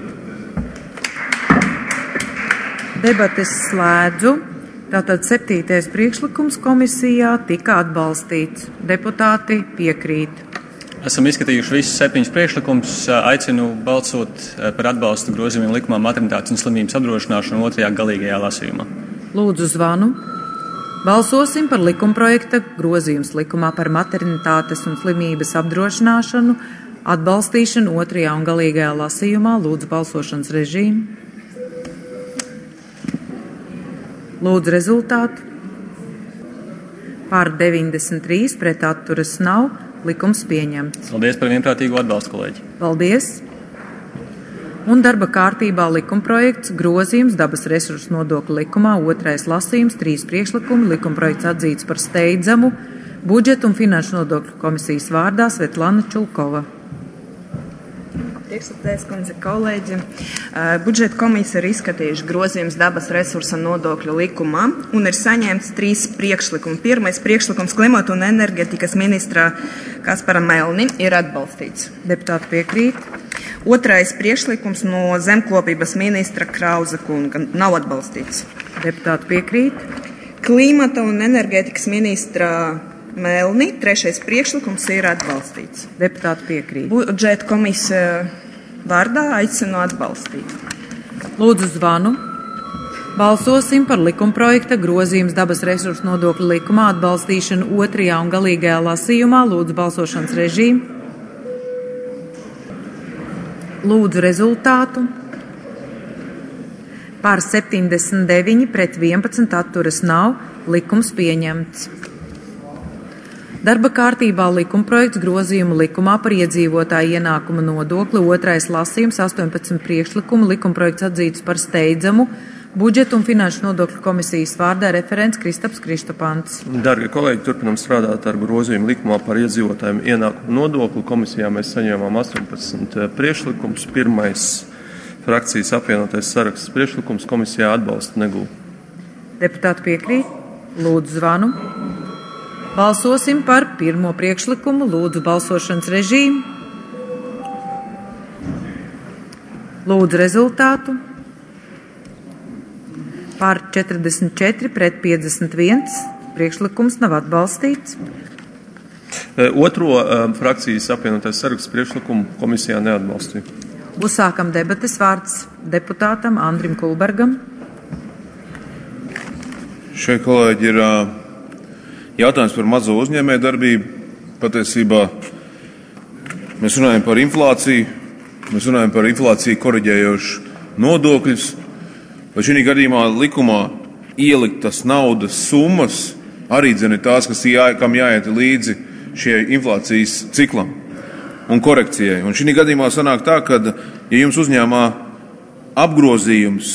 Debates slēdzu. Tātad septītais priekšlikums komisijā tika atbalstīts. Deputāti piekrīt. Esam izskatījuši visus septiņus priekšlikumus. Aicinu balsot par atbalstu grozījumiem likumā maternitātes un slimības apdrošināšanu otrajā galīgajā lasījumā. Lūdzu zvanu. Balsosim par likumprojekta grozījums likumā par maternitātes un slimības apdrošināšanu atbalstīšanu otrajā un galīgajā lasījumā. Lūdzu balsošanas režīmu. Lūdzu rezultātu. Par deviņdesmit trīs, pret atturas nav. Likums pieņemts. Paldies par vienprātīgu atbalstu, kolēģi. Paldies. Un darba kārtībā likumprojekts grozījums dabas resursu nodokļu likumā, otrais lasījums, trīs priekšlikumi, likumprojekts atzīts par steidzamu, budžetu un finanšu nodokļu komisijas vārdā Svetlana Čulkova. Priekšsēdētājas kundze, kolēģi, budžeta komisija ir izskatījuši grozījums dabas resursa nodokļu likumā un ir saņemts trīs priekšlikumi. Pirmais priekšlikums klimata un enerģetikas ministra Kaspara Melni ir atbalstīts. Deputāti piekrīt. Otrais priekšlikums no zemkopības ministra Krauza kunga nav atbalstīts. Deputāti piekrīt. Klimata un enerģetikas ministra Melni. Trešais priekšlikums ir atbalstīts. Deputāti piekrīt. Budžeta komisija vārdā aicinu atbalstīt. Lūdzu zvanu. Balsosim par likumprojekta grozījums dabas resursu nodokļu likumā atbalstīšanu otrajā un galīgajā lasījumā. Lūdzu balsošanas režīmu. Lūdzu rezultātu. Par septiņdesmit deviņi pret vienpadsmit atturas nav. Likums pieņemts. Darba kārtībā likumprojekts grozījumu likumā par iedzīvotāju ienākuma nodokli otrais lasījums astoņpadsmit priekšlikumu likumprojekts atzīts par steidzamu. Budžeta un finanšu nodokļu komisijas vārdā referents Kristaps Kristopants. Dargie kolēģi, turpinam strādāt ar grozījumu likumā par iedzīvotājiem ienākumu nodokli. Komisijā mēs saņēmām astoņpadsmit priekšlikumus. Pirmais frakcijas apvienotais saraksts priekšlikums komisijā atbalsta negūl. Deputāti piekrīt. Lūdzu zvanu. Balsosim par pirmo priekšlikumu. Lūdzu balsošanas režīmu. Lūdzu rezultātu. Par četrdesmit četri pret piecdesmit viens. Priekšlikums nav atbalstīts. Otro um, frakcijas apvienotais saraksts priekšlikumu komisijā neatbalstīja. Uzsākam debates. Vārds deputātam Andrim Kulbergam. Šeit, kolēģi, ir uh, jautājums par mazo uzņēmēju darbību. Patiesībā mēs runājam par inflāciju, mēs runājam par inflāciju koriģējošu nodokļus. Vai šī gadījumā likumā ieliktas naudas summas arī dzene tās, kas jā, kam jāiet līdzi šie inflācijas ciklam un korekcijai. Un šī gadījumā sanāk tā, ka, ja jums uzņēmā apgrozījums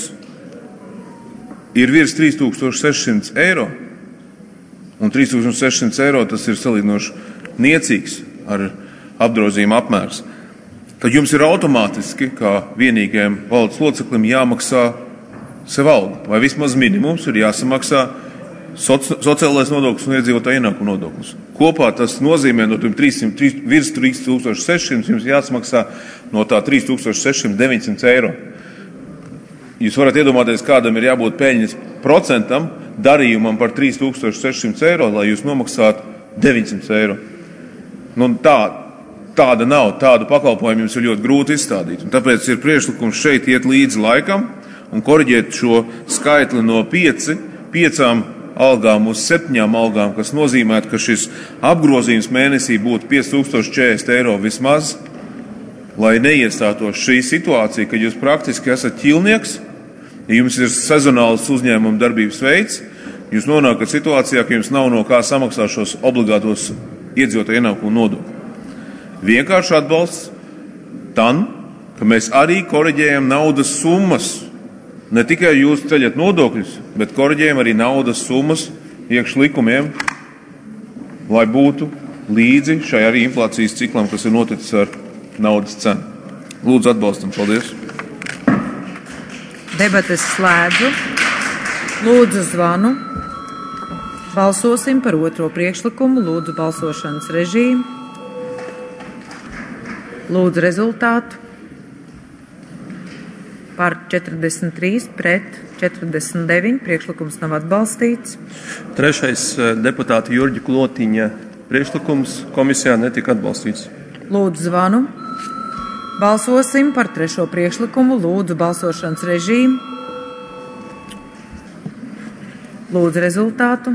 ir virs trīs tūkstoši sešsimt eiro, un trīs tūkstoši sešsimt eiro tas ir salīdzinoši niecīgs ar apgrozījuma apmērs, tad jums ir automātiski, kā vienīgajam valdes loceklim, jāmaksā sev algu, vai vismaz minimums ir jāsamaksā soci, sociālais nodoklis un iedzīvotāju ienākuma nodoklis. Kopā tas nozīmē no trīssimt, trīs, virs trīs tūkstoši sešsimt jums jāsamaksā no tā trīs tūkstoši sešsimt deviņsimt eiro. Jūs varat iedomāties, kādam ir jābūt peļņas procentam darījumam par trīs tūkstoši sešsimt eiro, lai jūs nomaksātu deviņsimt eiro. Nu, tā, tāda nav, tādu pakalpojumu jums ir ļoti grūti izstādīt. Un tāpēc ir priekšlikums šeit iet līdzi laikam un koriģēt šo skaitli no pieci, piecām algām uz septiņām algām, kas nozīmē, ka šis apgrozījums mēnesī būtu pieci tūkstoši četrdesmit eiro vismaz, lai neiestātos šī situācija, kad jūs praktiski esat ķilnieks, ja jums ir sezonāls uzņēmuma darbības veids, jūs nonākat situācijā, ka jums nav no kā samaksāt šos obligātos iedzīvotāju ienākumu nodokļus. Vienkārši atbalsts tam, ka mēs arī koriģējam naudas summas. Ne tikai jūs ceļat nodokļus, bet koriģējam arī naudas summas iekš likumiem, lai būtu līdzi šai arī inflācijas ciklam, kas ir noticis ar naudas cenu. Lūdzu atbalstam. Paldies. Debates slēdzu. Lūdzu zvanu. Balsosim par otro priekšlikumu. Lūdzu balsošanas režīmu. Lūdzu rezultātu. Par četrdesmit trīs pret četrdesmit deviņi. Priekšlikums nav atbalstīts. Trešais deputāta Jurģa Klotiņa priekšlikums komisijā netika atbalstīts. Lūdzu zvanu. Balsosim par trešo priekšlikumu. Lūdzu balsošanas režīmu. Lūdzu rezultātu.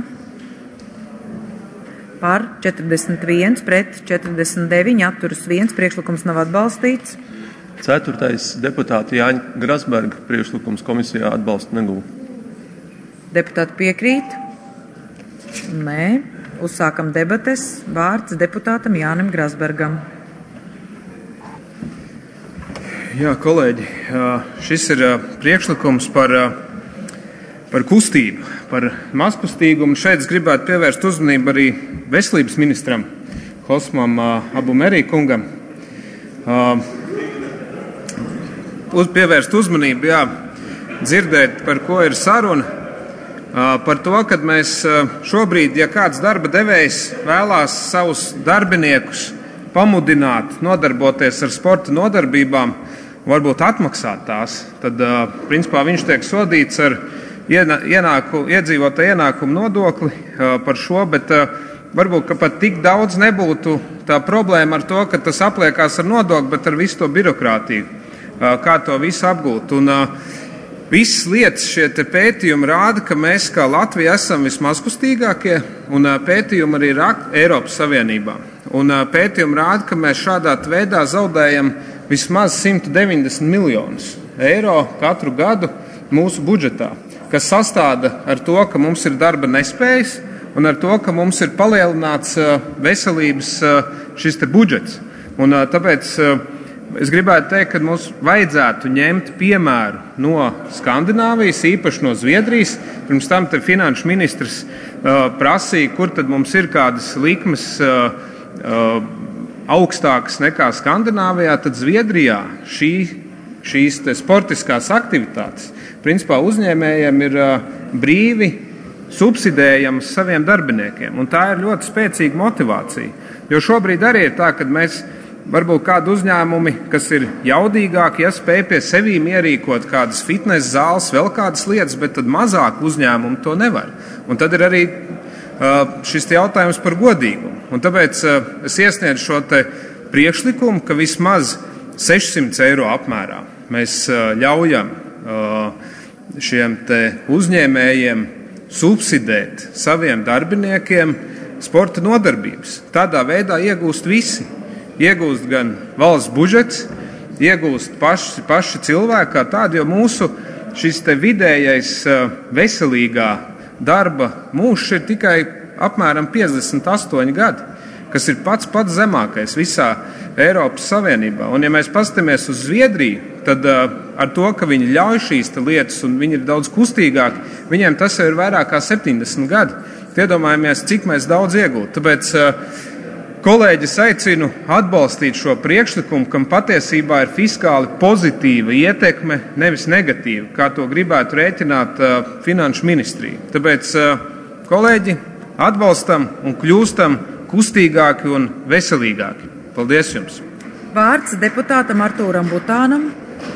Par četrdesmit viens pret četrdesmit deviņi. Atturas viens. Priekšlikums nav atbalstīts. Ceturtais deputāta Jāņa Grasberga priekšlikums komisijā atbalsta negūl. Deputāti piekrīt? Nē. Uzsākam debates. Vārds deputātam Jānim Grasbergam. Jā, kolēģi, šis ir priekšlikums par, par kustību, par mazkustīgumu. Šeit es gribētu pievērst uzmanību arī veselības ministram Hosmam Abumerī kungam. Uz, pievērst uzmanību, jā, dzirdēt, par ko ir saruna, par to, ka mēs šobrīd, ja kāds darba devējs vēlās savus darbiniekus pamudināt, nodarboties ar sporta nodarbībām, varbūt atmaksāt tās, tad, principā, viņš tiek sodīts ar ienāku, iedzīvotāju ienākumu nodokli par šo, bet varbūt, ka pat tik daudz nebūtu tā problēma ar to, ka tas apliekās ar nodokli, bet ar visu to birokrātiju, kā to visu apgūt. Un visas lietas šie te pētījumi rāda, ka mēs kā Latvija esam vismazkustīgākie, un pētījumi arī ir Eiropas Savienībā. Un pētījumi rāda, ka mēs šādā veidā zaudējam vismaz simt deviņdesmit miljonus eiro katru gadu mūsu budžetā, kas sastāda ar to, ka mums ir darba nespējas un ar to, ka mums ir palielināts veselības šis te budžets. Un tāpēc es gribētu teikt, ka mums vajadzētu ņemt piemēru no Skandināvijas, īpaši no Zviedrijas. Pirms tam te finanšu ministrs uh, prasīja, kur tad mums ir kādas likmes uh, uh, augstākas nekā Skandināvijā, tad Zviedrijā šī, šīs te sportiskās aktivitātes principā uzņēmējiem ir uh, brīvi subsidējamas saviem darbiniekiem. Un tā ir ļoti spēcīga motivācija. Jo šobrīd arī ir tā, ka mēs varbūt kādi uzņēmumi, kas ir jaudīgāki, ja spēj pie sevīm ierīkot kādas fitnesa zāles, vēl kādas lietas, bet tad mazāk uzņēmumi to nevar. Un tad ir arī uh, šis jautājums par godīgumu. Un tāpēc uh, es iesniedzu šo te priekšlikumu, ka vismaz sešsimt eiro apmērā mēs uh, ļaujam uh, šiem te uzņēmējiem subsidēt saviem darbiniekiem sporta nodarbības. Tādā veidā iegūst visi. Iegūst gan valsts budžets, iegūst paši, paši cilvēki kā tādi, jo mūsu šis te vidējais veselīgā darba mūžs ir tikai apmēram piecdesmit astoņi gadi, kas ir pats pats zemākais visā Eiropas Savienībā. Un ja mēs paskatāmies uz Zviedriju, tad uh, ar to, ka viņi ļauj šīs lietas un viņi ir daudz kustīgāki, viņiem tas jau ir vairāk kā septiņdesmit gadi. Iedomājamies, cik mēs daudz iegūt. Tāpēc uh, kolēģis aicinu atbalstīt šo priekšlikumu, kam patiesībā ir fiskāli pozitīva ietekme, nevis negatīva, kā to gribētu rēķināt uh, finanšu ministrija. Tāpēc, uh, kolēģi, atbalstam un kļūstam kustīgāki un veselīgāki. Paldies jums! Vārds deputātam Artūram Butānam.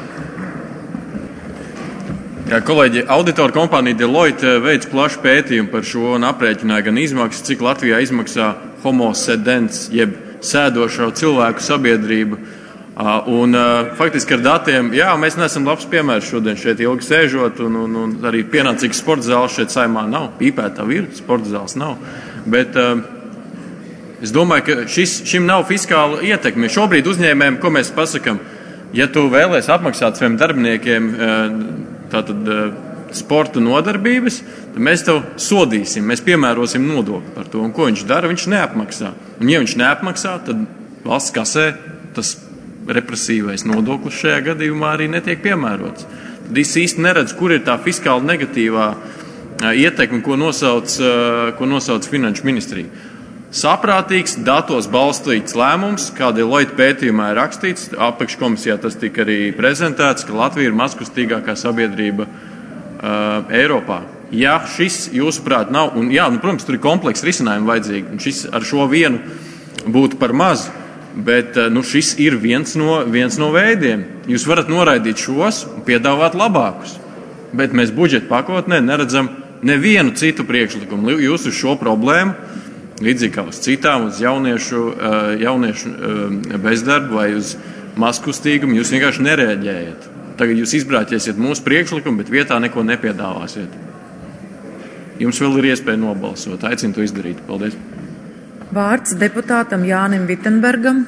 Jā, kolēģi, auditoru kompānija Deloitte veic plašu pētījumu par šo un aprēķināja gan izmaksas, cik Latvijā izmaksā homo sedens, jeb sēdošo cilvēku sabiedrība. Un faktiski ar datiem, jā, mēs neesam labs piemērs šodien šeit ilgi sēžot, un, un, un arī pienācīgs sporta zāles šeit Saeimā nav. Pīpētā ir, sporta zāles nav. Bet uh, es domāju, ka šis, šim nav fiskāla ietekme. Šobrīd uzņēmējiem, ko mēs pasakam, ja tu vēlies apmaksāt saviem darbiniekiem uh, tātad uh, sporta nodarbības, tad mēs tev sodīsim, mēs piemērosim nodokli par to. Un ko viņš dara? Viņš neapmaksā. Un ja viņš neapmaksā, tad valsts kasē tas represīvais nodoklis šajā gadījumā arī netiek piemērots. Tad es īsti neredzu, kur ir tā fiskāli negatīvā ietekme, ko nosauc, ko nosauc finanšu ministrija. Saprātīgs, datos balstīts lēmums, kā Deloitte pētījumā ir rakstīts, apakškomisijā tas tika arī prezentēts, ka Latvija ir mazkustīgākā sabiedrība uh, Eiropā. Ja šis, jūsuprāt, nav, un jā, nu, protams, tur ir komplekss risinājumi vajadzīgi, un šis ar šo vienu būtu par mazu, bet nu, šis ir viens no, viens no veidiem. Jūs varat noraidīt šos un piedāvāt labākus, bet mēs budžeta pakotnē neredzam nevienu citu priekšlikumu. Jūs uz šo problēmu, līdzīgi kā uz citām, uz jauniešu, jauniešu bezdarbu vai uz mazkustīgumu, jūs vienkārši nereaģējat. Tagad jūs izbrāķiesiet mūsu priekšlikumu, bet vietā neko nepiedāvāsiet. Jums vēl ir iespēja nobalsot. Aicinu to izdarīt. Paldies. Vārds deputātam Jānim Vitenbergam.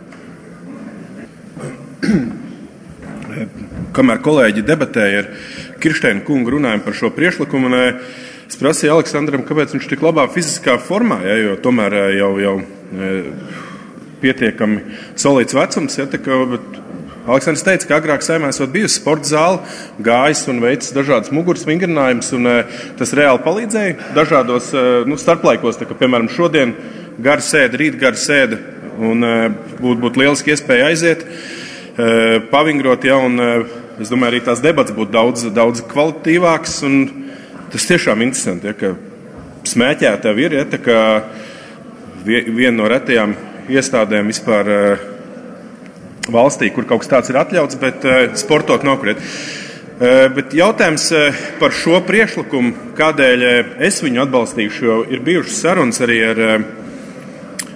Kamēr kolēģi debatēja ar Kirsteinu kungu runājam par šo priekšlikumu, un es prasīju Aleksandram, kāpēc viņš tik labā fiziskā formā, ja, jo tomēr jau, jau pietiekami solīts vecums, ja, tā kā, bet Aleksandrs teica, ka agrāk Saeimā esot bijusi sporta zāle, gājis un veicis dažādas muguras vingrinājumus, un tas reāli palīdzēja dažādos nu, starplaikos, tā kā, piemēram, šodien gara sēde, rīt gara sēde, un būtu būt lieliski iespēja aiziet, pavingrot, ja, un es domāju, arī tās debats būtu daudz, daudz kvalitatīvāks, un tas tiešām interesanti, ja, ka smēķētāji ir, ja, tā kā viena no retajām iestādēm vispār valstī, kur kaut kas tāds ir atļauts, bet sportot nav kuriet. Bet jautājums par šo priekšlikumu, kādēļ es viņu atbalstīšu, jo ir bijušas sarunas arī ar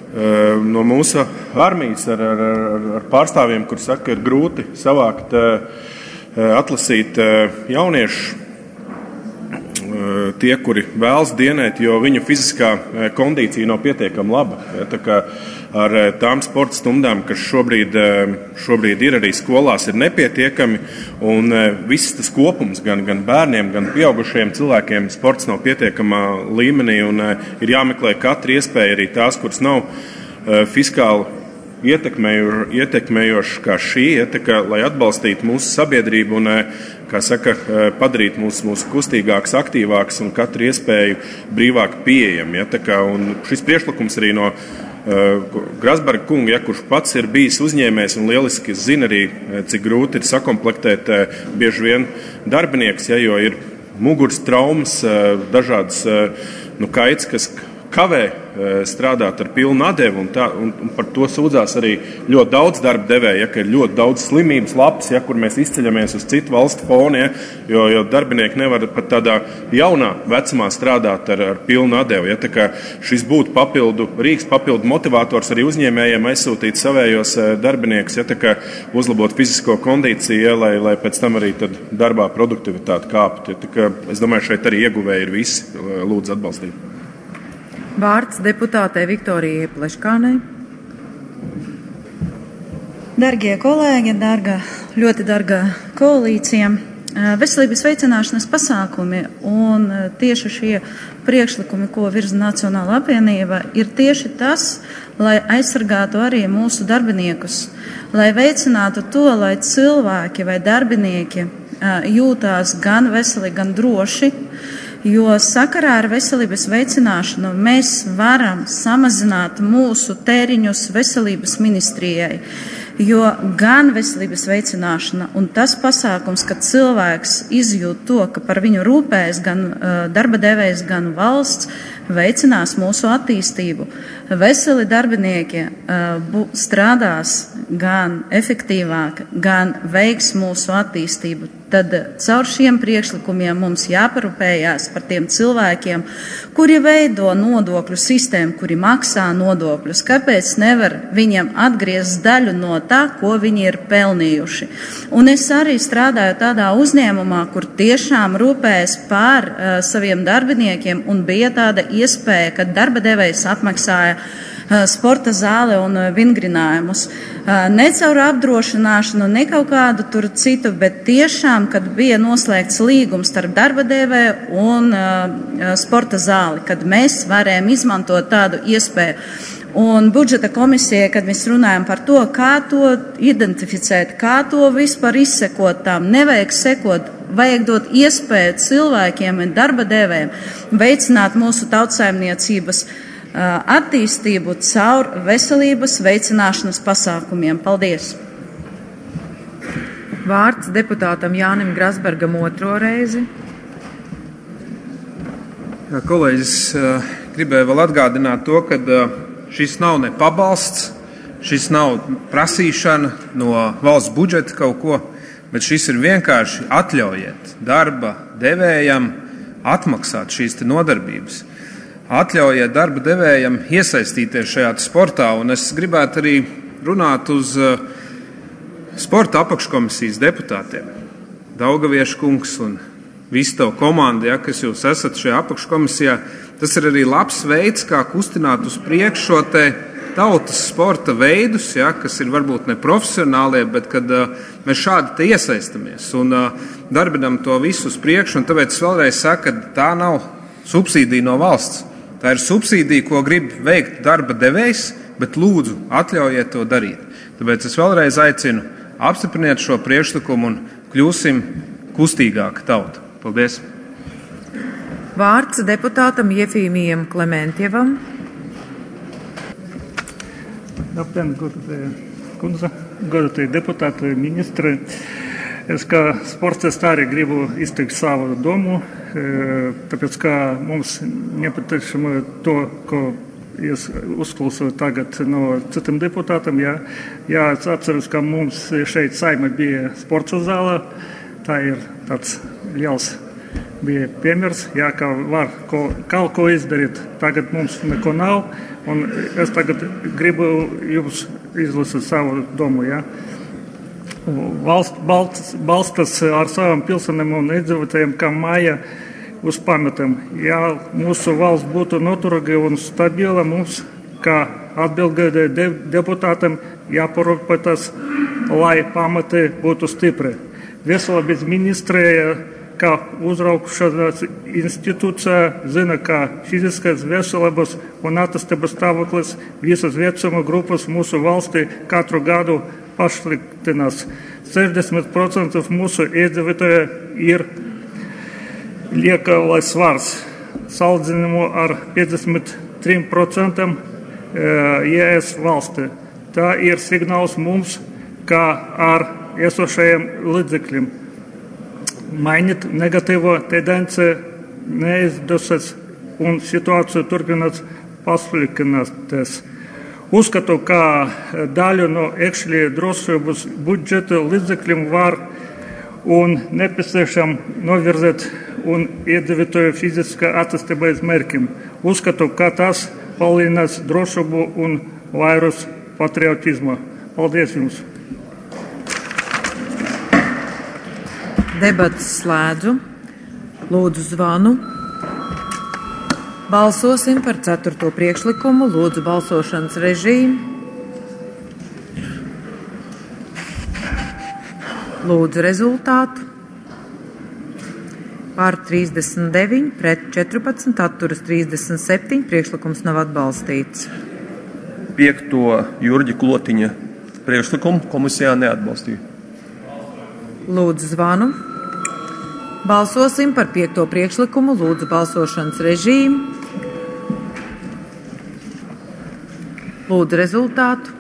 no mūsu armijas ar, ar, ar pārstāvjiem, kur saka, ka ir grūti savākt, atlasīt jauniešu, tie, kuri vēlas dienēt, jo viņu fiziskā kondīcija nav pietiekami laba. Ja, tā kā ar tām sporta stundām, kas šobrīd, šobrīd ir arī skolās, ir nepietiekami, un viss tas kopums, gan, gan bērniem, gan pieaugušiem cilvēkiem, sports nav pietiekamā līmenī, un ir jāmeklē katra iespēja, arī tās, kuras nav fiskāli ietekmējo, ietekmējoši kā šī, ja, tā kā, lai atbalstītu mūsu sabiedrību un, kā saka, padarīt mūs, mūsu kustīgāks, aktīvāks un katru iespēju brīvāk pieejam. Ja, tā kā, un šis priekšlikums arī no uh, Grasberga kunga, ja, kurš pats ir bijis uzņēmējs un lieliski zina arī, cik grūti ir sakomplektēt uh, bieži vien darbinieks, ja, jo ir muguras traumas, uh, dažādas uh, nu, kaits, kas kavē strādāt ar pilnu atdevu, un, tā, un, un par to sūdzās arī ļoti daudz darba devēja, ja, ka ir ļoti daudz slimības lapas, ja, kur mēs izceļamies uz citu valstu fonu, ja, jo, jo darbinieki nevar pat tādā jaunā vecumā strādāt ar, ar pilnu atdevu. Ja, tā kā šis būtu papildu rīks, papildu motivators arī uzņēmējiem aizsūtīt savējos darbiniekus, ja, tā kā uzlabot fizisko kondīciju, ja, lai, lai pēc tam arī tad darbā produktivitāte kāptu. Ja, tā kā es domāju, šeit arī ieguvēji ir visi. Lūdzu atbalstīt. Vārds deputātei Viktorijai Pleškānei. Dargie kolēģi, darga, ļoti darga koalīcija, veselības veicināšanas pasākumi un tieši šie priekšlikumi, ko virza Nacionāla apvienība, ir tieši tas, lai aizsargātu arī mūsu darbiniekus, lai veicinātu to, lai cilvēki vai darbinieki jūtās gan veseli, gan droši, jo sakarā ar veselības veicināšanu mēs varam samazināt mūsu tēriņus veselības ministrijai, jo gan veselības veicināšana un tas pasākums, ka cilvēks izjūt to, ka par viņu rūpējas gan uh, darba devējs, gan valsts, veicinās mūsu attīstību. Veseli darbinieki uh, strādās gan efektīvāk, gan veiks mūsu attīstību. Tad caur šiem priekšlikumiem mums jāparūpējās par tiem cilvēkiem, kuri veido nodokļu sistēmu, kuri maksā nodokļus. Kāpēc nevar viņiem atgriezt daļu no tā, ko viņi ir pelnījuši? Un es arī strādāju tādā uzņēmumā, kur tiešām rūpējas par uh, saviem darbiniekiem, un bija tāda iespēja, ka darba devējs apmaksāja uh, sporta zāli un uh, vingrinājumus. Uh, ne caur apdrošināšanu, ne kaut kādu tur citu, bet tiešām, kad bija noslēgts līgums starp darba devēju un uh, sporta zāli, kad mēs varējām izmantot tādu iespēju. Un budžeta komisija, kad mēs runājam par to, kā to identificēt, kā to vispār izsekot, tām nevajag sekot, vajag dot iespēju cilvēkiem un darba devējiem veicināt mūsu tautsaimniecības uh, attīstību caur veselības veicināšanas pasākumiem. Paldies! Vārds deputātam Jānim Grasbergam otro reizi. Jā, kolēģis uh, gribēja vēl atgādināt to, ka uh, šis nav ne pabalsts, šis nav prasīšana no valsts budžeta kaut ko, bet šis ir vienkārši atļaujiet darba devējam atmaksāt šīs te nodarbības. Atļaujiet darba devējam iesaistīties šajā sportā, un es gribētu arī runāt uz uh, sporta apakškomisijas deputātiem. Daugaviešu kungs un visu tavu komandu, ja, kas jūs esat šajā apakškomisijā. Tas ir arī labs veids, kā kustināt uz priekšu šo te tautas sporta veidus, ja, kas ir varbūt ne profesionālie, bet kad uh, mēs šādi te iesaistamies un uh, darbinam to visu uz priekšu, un tāpēc es vēlreiz saku, ka tā nav subsīdija no valsts. Tā ir subsīdija, ko grib veikt darba devējs, bet lūdzu atļaujiet to darīt. Tāpēc es vēlreiz aicinu apstipriniet šo priekšlikumu un kļūsim kustīgāka tauta. Paldies! Vārds deputātam Jefīmijam Klementjevam. Labdien, godātie kundze, godātie deputāti, ministri. Es kā sportists arī gribu izteikt savu domu, tāpēc kā mums nepatīkami to, ko es uzklausīju tagad no citiem deputātiem. Jā, jā, es atceros, ka mums šeit Saima bija sporta zāle. Tā ir tāds liels bija piemērs, jā, ka var ko, kaut ko izdarīt. Tagad mums neko nav, un es tagad gribu jums izlasīt savu domu, jā. Valsts balsts, balstas ar savām pilsoniem un iedzīvotājiem, kā māja uz pamatiem. Ja mūsu valsts būtu noturīga un stabila, mums, kā atbildīgai deputātam, jāparūpētas, lai pamati būtu stipri. Veselības ministrija, kā uzraugšanas institūcija, zina, ka fiziskās veselības un attīstības stāvoklis visas vecuma grupas mūsu valstī katru gadu pasliktinās. sešdesmit procenti mūsu iedzīvotāju ir liekais svars, salīdzinājumu ar piecdesmit trim procentiem E S valstī. Tā ir signāls mums, kā ar esošajiem līdzekļiem mainīt negatīvo tendenciju neizdosies un situācija turpinās pasliktināties. Uzskatu, ka daļu no iekšļie drošības budžeta līdzekļiem var un nepieciešam novirzēt un iedzīvotāju fiziskā attīstības mērķiem. Uzskatu, ka tas palielinās drošību un vairus patriotismu. Paldies jums! Debates slēdzu. Lūdzu zvanu. Balsosim par ceturto priekšlikumu. Lūdzu balsošanas režīmu. Lūdzu rezultātu. Par trīsdesmit deviņi, pret četrpadsmit, atturas trīsdesmit septiņi. Priekšlikums nav atbalstīts. Piekto Jurģa Klotiņa priekšlikumu komisijā neatbalstīja. Lūdzu zvanu. Balsosim par piekto priekšlikumu. Lūdzu balsošanas režīmu. Lūdzu rezultātu.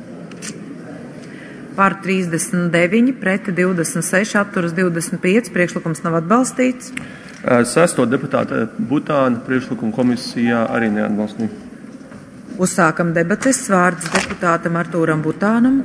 Par trīsdesmit deviņi, pret divdesmit seši, atturas divdesmit pieci. Priekšlikums nav atbalstīts. Sesto deputāta Butāna priekšlikumu komisijā arī neatbalstīja. Uzsākam debates. Vārds deputātam Artūram Butānam.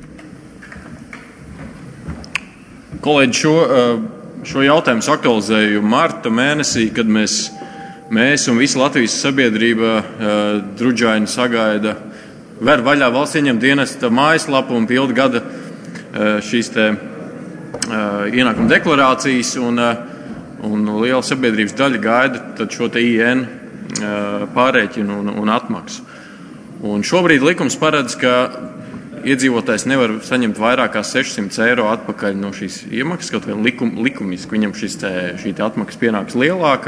Kolēģi, šo, šo jautājumu aktualizēju marta mēnesī, kad mēs, mēs un visa Latvijas sabiedrība druģaini sagaida, ver vaļā valsts ieņem dienesta mājaslapu un pilda gada šīs te ienākuma deklarācijas, un, un liela sabiedrības daļa gaida tad šo te I N pārēķinu un, un atmaksu. Un šobrīd likums paredz, ka iedzīvotājs nevar saņemt vairāk kā sešsimt eiro atpakaļ no šīs iemaksas, kaut vai likum, likumiski viņam šis te, šī te atmaksas pienāks lielāka.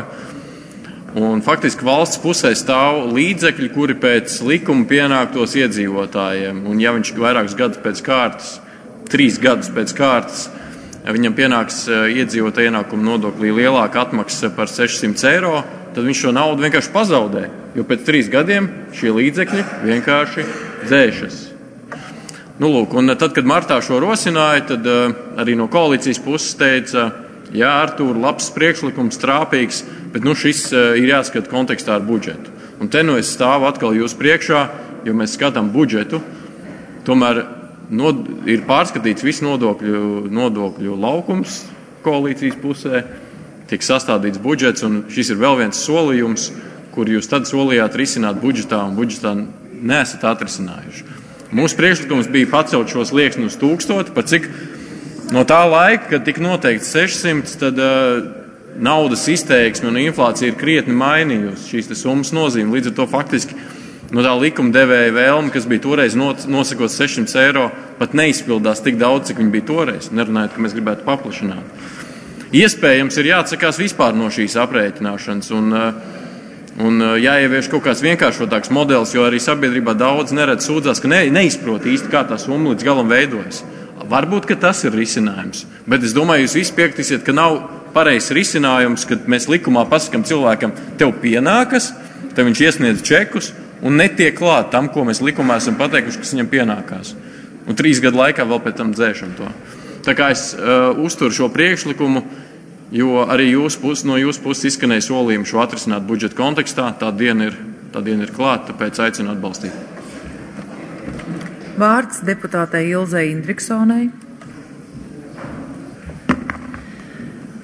Un faktiski valsts pusē stāv līdzekļi, kuri pēc likuma pienāktos iedzīvotājiem. Un ja viņš vairākus gadus pēc kārtas, trīs gadus pēc kārtas, viņam pienāks iedzīvotāja ienākuma nodoklī lielāka atmaksa par sešsimt eiro, tad viņš šo naudu vienkārši pazaudē. Jo pēc trīs gadiem šie līdzekļi vienkārši dzēšas. Nu, lūk, un tad, kad martā šo rosināja, tad uh, arī no koalīcijas puses teica, jā, Artūr, labs priekšlikums, trāpīgs, bet nu, šis uh, ir jāskata kontekstā ar budžetu. Un te nu es stāvu atkal jūs priekšā, jo mēs skatām budžetu. Tomēr nod, ir pārskatīts viss nodokļu, nodokļu laukums koalīcijas pusē, tiek sastādīts budžets, un šis ir vēl viens solījums, kur jūs tad solījāt risināt budžetā, un budžetā neesat atrisinājuši. Mūsu priekšlikums bija pacelt šos slieksni uz tūkstoti, par cik no tā laika, kad tika noteikts sešsimt, tad uh, naudas izteiksme un inflācija ir krietni mainījusi šīs summas nozīme. Līdz ar to faktiski no tā likuma devēja vēlme, kas bija toreiz nosakot sešsimt eiro, pat neizpildās tik daudz, cik viņi bija toreiz, nerunājot, ka mēs gribētu paplašināt. Iespējams ir jāatsakās vispār no šīs aprēķināšanas un uh, Un jāievieš kaut kāds vienkāršotāks modelis, jo arī sabiedrībā daudz neredz sūdzās, ka ne, neizprot īsti, kā tā summa līdz galam veidojas. Varbūt, ka tas ir risinājums, bet es domāju, jūs visi piekritīsiet, ka nav pareizs risinājums, kad mēs likumā pasakam cilvēkam, tev pienākas, tev viņš iesniedz čekus un netiek klāt tam, ko mēs likumā esam pateikuši, kas viņam pienākās. Un trīs gadu laikā vēl pēc tam dzēšam to. Tā kā es uh, uzturu šo priekšlikumu, jo arī jūs pus, no jūsu puses izskanēja solījumi šo atrisināt budžeta kontekstā. Tā diena ir, tā diena ir klāta, tāpēc aicinu atbalstīt. Vārds deputātei Ilzei Indriksonai.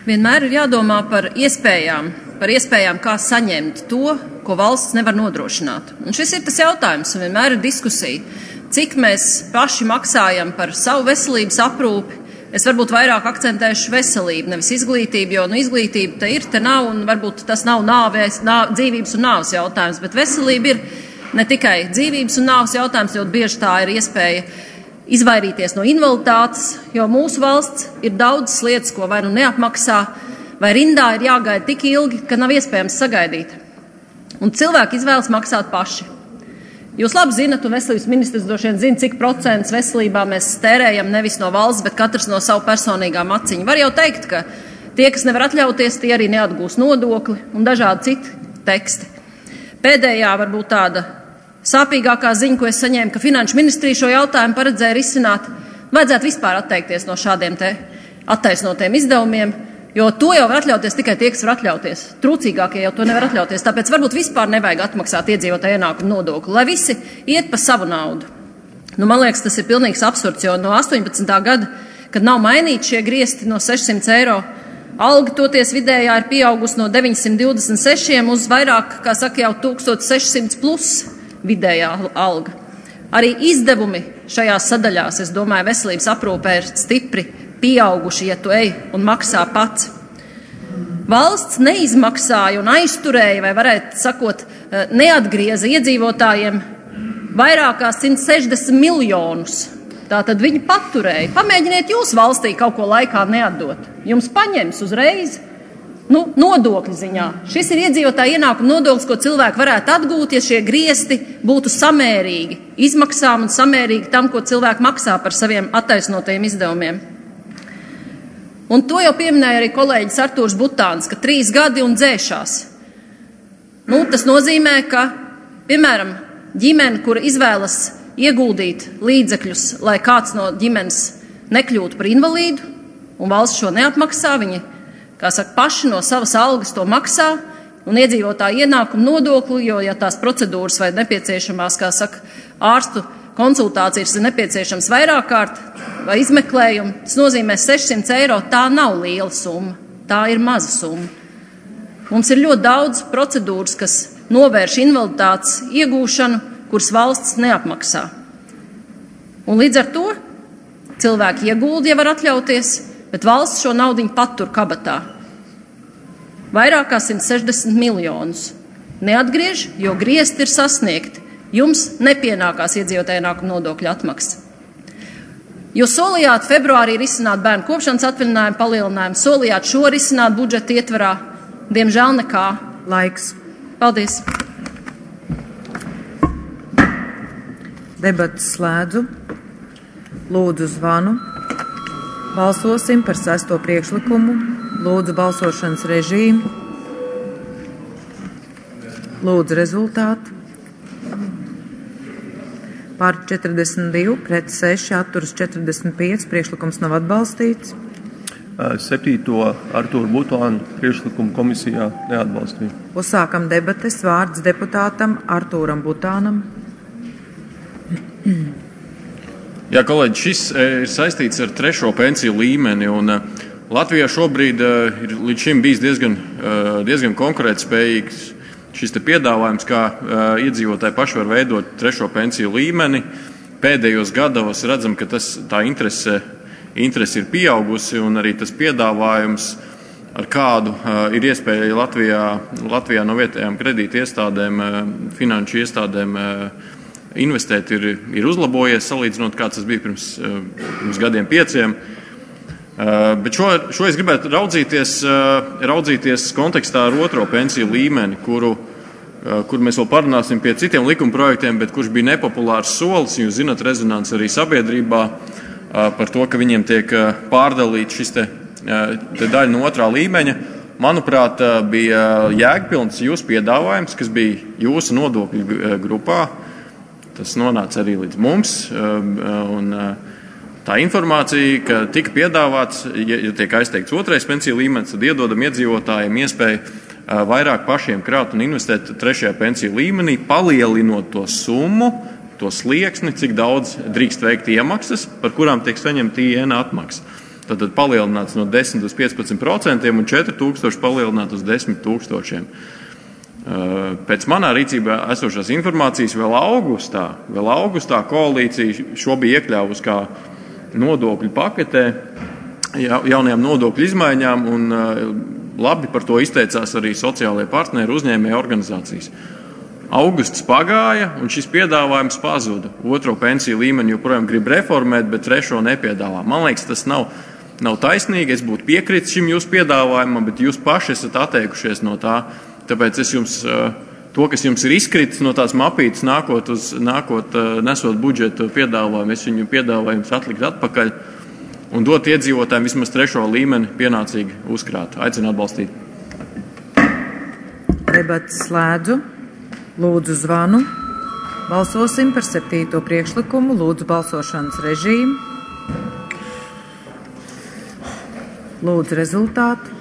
vienmēr ir jādomā par iespējām, par iespējām, kā saņemt to, ko valsts nevar nodrošināt. Un šis ir tas jautājums, un vienmēr ir diskusija, cik mēs paši maksājam par savu veselības aprūpi. Es varbūt vairāk akcentēšu veselību, nevis izglītību, jo nu, izglītība te ir, te nav, un varbūt tas nav nāvēs, nā, dzīvības un nāves jautājums, bet veselība ir ne tikai dzīvības un nāves jautājums, jo bieži tā ir iespēja izvairīties no invaliditātes, jo mūsu valsts ir daudzas lietas, ko vai nu neapmaksā, vai rindā ir jāgaida tik ilgi, ka nav iespējams sagaidīt. Un cilvēki izvēlas maksāt paši. Jūs labi zinat, un veselības ministrs droši vien zina, cik procents veselībā mēs tērējam nevis no valsts, bet katrs no savu personīgā maciņa. Var jau teikt, ka tie, kas nevar atļauties, tie arī neatgūs nodokli un dažādi citi teksti. Pēdējā varbūt tāda sāpīgākā ziņa, ko es saņēmu, ka Finanšu ministrija šo jautājumu paredzēja risināt, vajadzētu vispār atteikties no šādiem te attaisnotiem izdevumiem, jo to jau var atļauties tikai tie, kas var atļauties. Trūcīgākie jau to nevar atļauties, tāpēc varbūt vispār nevajag atmaksāt iedzīvotāju ienākumu nodokli, lai visi iet pa savu naudu. Nu, man liekas, tas ir pilnīgs absurds, jo no astoņpadsmitā gada, kad nav mainīti šie griesti no sešsimt eiro, alga toties vidējā ir pieaugusi no deviņsimt divdesmit seši uz vairāk, kā saka, jau tūkstoš sešsimt plus vidējā alga. Arī izdevumi šajās sadaļās, es domāju, veselības aprūpē ir stipri pieauguši, ja tu ej un maksā pats. Valsts neizmaksāja un aizturēja, vai varētu sakot, neatgrieza iedzīvotājiem vairāk kā simt sešdesmit miljonus. Tātad viņi paturēja. Pamēģiniet jūs valstī kaut ko laikā neatdot. Jums paņems uzreiz, nu, nodokļu ziņā. Šis ir iedzīvotāja ienākuma nodoklis, ko cilvēki varētu atgūt, ja šie griesti būtu samērīgi izmaksām un samērīgi tam, ko cilvēki maksā par saviem attaisnotajiem izdevumiem. Un to jau pieminēja arī kolēģis Artūrs Butāns, ka trīs gadi un dzēšās. Nu, tas nozīmē, ka, piemēram, ģimene, kura izvēlas ieguldīt līdzekļus, lai kāds no ģimenes nekļūtu par invalīdu, un valsts šo neapmaksā, viņi, kā saka, paši no savas algas to maksā, un iedzīvotāju ienākumu nodokli, jo, ja tās procedūras vai nepieciešamās, kā saka, ārstu konsultācijas ir nepieciešams vairāk kārt vai izmeklējumi, tas nozīmē sešsimt eiro, tā nav liela summa, tā ir maza summa. Mums ir ļoti daudz procedūras, kas novērš invaliditātes iegūšanu, kuras valsts neapmaksā. Un līdz ar to cilvēki ieguldi, ja var atļauties, bet valsts šo naudiņu patur kabatā. Vairāk kā simt sešdesmit miljonus. Neatgriež, jo griezti ir sasniegti. Jums nepienākās iedzīvotāju ienākuma nodokļa atmaksa. Jūs solījāt februārī risināt bērnu kopšanas atvaļinājumu palielinājumu, solījāt šo risināt budžeta ietvarā. Diemžēl nekā. Laiks. Paldies. Debates slēdzu. Lūdzu zvanu. Balsosim par sesto priekšlikumu. Lūdzu balsošanas režīmu. Lūdzu rezultātu. Par četrdesmit divi, pret seši, atturas četrdesmit pieci, priekšlikums nav atbalstīts. Septīto Artūru Butānu priekšlikumu komisijā neatbalstīja. Uzsākam debates, vārds deputātam Artūram Butānam. Jā, kolēģi, šis ir saistīts ar trešo pensiju līmeni, un Latvijā šobrīd ir līdz šim bijis diezgan, diezgan konkurētspējīgs šis te piedāvājums, kā uh, iedzīvotāji paši var veidot trešo pensiju līmeni. Pēdējos gados redzam, ka tas, tā interese, interese ir pieaugusi, un arī tas piedāvājums, ar kādu uh, ir iespēja Latvijā, Latvijā no vietējām kredīti iestādēm, uh, finanšu iestādēm uh, investēt, ir, ir uzlabojies, salīdzinot, kāds tas bija pirms, uh, pirms gadiem pieciem. Uh, bet šo, šo es gribētu raudzīties, uh, raudzīties kontekstā ar otro pensiju līmeni, kuru, uh, kur mēs vēl parunāsim pie citiem likuma projektiem, bet kurš bija nepopulārs solis. Jūs zināt, rezonants arī sabiedrībā uh, par to, ka viņiem tiek uh, pārdalīts šis te, uh, te daļa no otrā līmeņa. Manuprāt, uh, bija jēgpilns jūsu piedāvājums, kas bija jūsu nodokļu grupā. Tas nonāca arī līdz mums. Uh, un, uh, Tā informācija, ka tika piedāvāts, ja, ja tiek aizteikts otrais pensiju līmenis, tad iedodam iedzīvotājiem iespēju uh, vairāk pašiem krāt un investēt trešajā pensiju līmenī, palielinot to summu, to slieksni, cik daudz drīkst veikt iemaksas, par kurām tiek saņemta I N atmaksa. Tātad palielināts no desmit uz piecpadsmit procentiem un četri tūkstoši palielināt uz desmit tūkstošiem. Pēc manā rīcībā esošās informācijas vēl augustā, vēl augustā koalīcija šo bija iekļāvusi kā nodokļu paketē jaunajām nodokļu izmaiņām, un labi par to izteicās arī sociālajie partneri, uzņēmēju organizācijas. Augusts pagāja, un šis piedāvājums pazuda. Otro pensiju līmeni joprojām grib reformēt, bet trešo nepiedāvā. Man liekas, tas nav, nav taisnīgi. Es būtu piekritis šim jūsu piedāvājumam, bet jūs paši esat atteikušies no tā. Tāpēc es jums, to, kas jums ir izkritis no tās mapītes, nākot, uz, nākot nesot budžetu piedāvājumu, es viņu piedāvājums atlikt atpakaļ un dot iedzīvotājiem vismaz trešo līmeni pienācīgi uzkrāt. Aicinu atbalstīt. Debats slēdzu. Lūdzu zvanu. Balsosim par septīto priekšlikumu. Lūdzu balsošanas režīmu. Lūdzu rezultātu.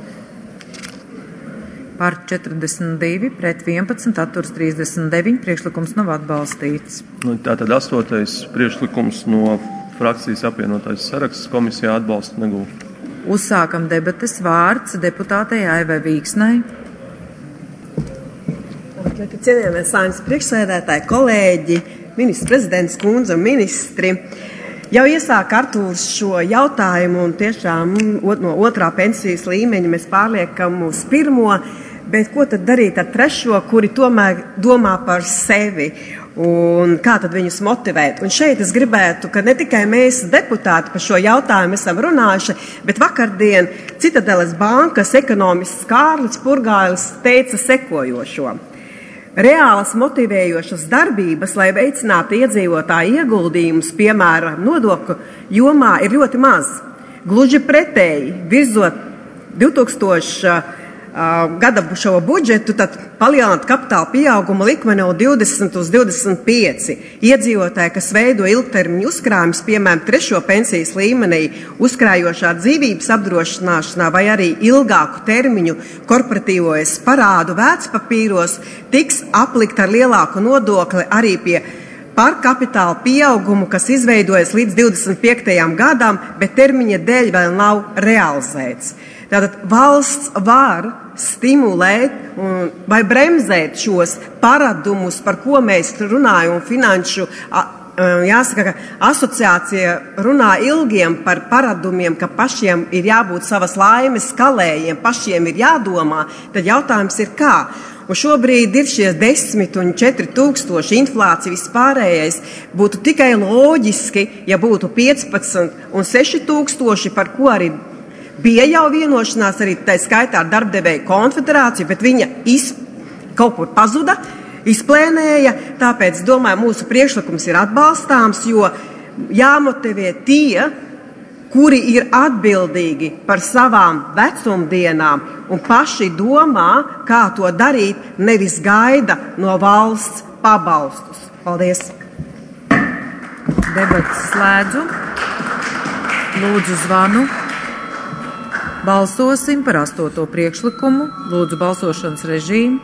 Par četrdesmit divi, pret vienpadsmit, atturs trīsdesmit deviņi. Priekšlikums nav atbalstīts. Nu, tātad astotais priekšlikums no frakcijas apvienotais saraksts komisijā atbalstu negūl. Uzsākam debates. Vārds deputātei Aivai Vīksnai. Cienījamie Saeimas priekšsēdētāji, kolēģi, ministrs prezidents kundze un ministri. Jau iesāk Artūrs šo jautājumu un tiešām no otrā pensijas līmeņa mēs pārliekam uz pirmo, bet ko tad darīt ar trešo, kuri tomēr domā par sevi? Un kā tad viņus motivēt? Un šeit es gribētu, ka ne tikai mēs deputāti par šo jautājumu esam runājuši, bet vakardien Citadeles bankas ekonomists Kārlis Purgailis teica sekojošo. Reālas motivējošas darbības, lai veicinātu iedzīvotāju ieguldījumus, piemēram, nodokļu jomā, ir ļoti maz. Gluži pretēji, virzot divtūkstošā gada šo budžetu, tad palielināt kapitāla pieauguma likme no divdesmit uz divdesmit pieci. Iedzīvotāji, kas veido ilgtermiņu uzkrājumus, piemēram, trešo pensijas līmenī, uzkrājošā dzīvības apdrošināšanā vai arī ilgāku termiņu korporatīvojas parādu vērtspapīros, tiks aplikt ar lielāku nodokli arī pie par kapitāla pieaugumu, kas izveidojas līdz divdesmit piektajam gadam, bet termiņa dēļ vēl nav realizēts. Tātad valsts var stimulēt un, vai bremzēt šos paradumus, par ko mēs runājam, un finanšu, jāsaka, ka asociācija runā ilgiem par paradumiem, ka pašiem ir jābūt savas laimes skalējiem, pašiem ir jādomā, tad jautājums ir kā? Un šobrīd ir šie desmit un četri tūkstoši inflācija vispārējais. Būtu tikai loģiski, ja būtu piecpadsmit un seši tūkstoši, par ko arī bija jau vienošanās, arī tā skaitā ar darbdevēju konfederāciju, bet viņa iz, kaut kur pazuda, izplēnēja. Tāpēc, domāju, mūsu priekšlikums ir atbalstāms, jo jāmotivē tie, kuri ir atbildīgi par savām vecumdienām un paši domā, kā to darīt, nevis gaida no valsts pabalstus. Paldies! Debats slēdzu. Lūdzu zvanu. Balsosim par astoto priekšlikumu. Lūdzu balsošanas režīmu.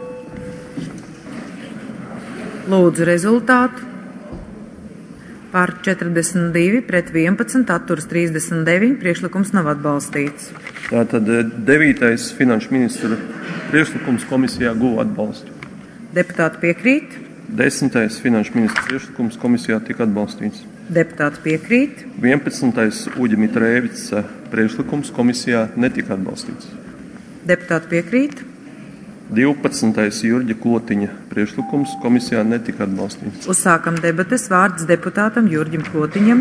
Lūdzu rezultātu. Par četrdesmit divi, pret vienpadsmit, atturs trīsdesmit deviņi. Priekšlikums nav atbalstīts. Tātad devītais finanšu ministra priekšlikums komisijā guva atbalstu. Deputāti piekrīt. Desmitais finanšu ministra priekšlikums komisijā tika atbalstīts. Deputāti piekrīt. vienpadsmitais Uģa Mitrēvica priekšlikums komisijā netika atbalstīts. Deputāti piekrīt. divpadsmitais Jurģa Klotiņa priekšlikums komisijā netika atbalstīts. Uzsākam debates. Vārds deputātam Jurģim Klotiņam.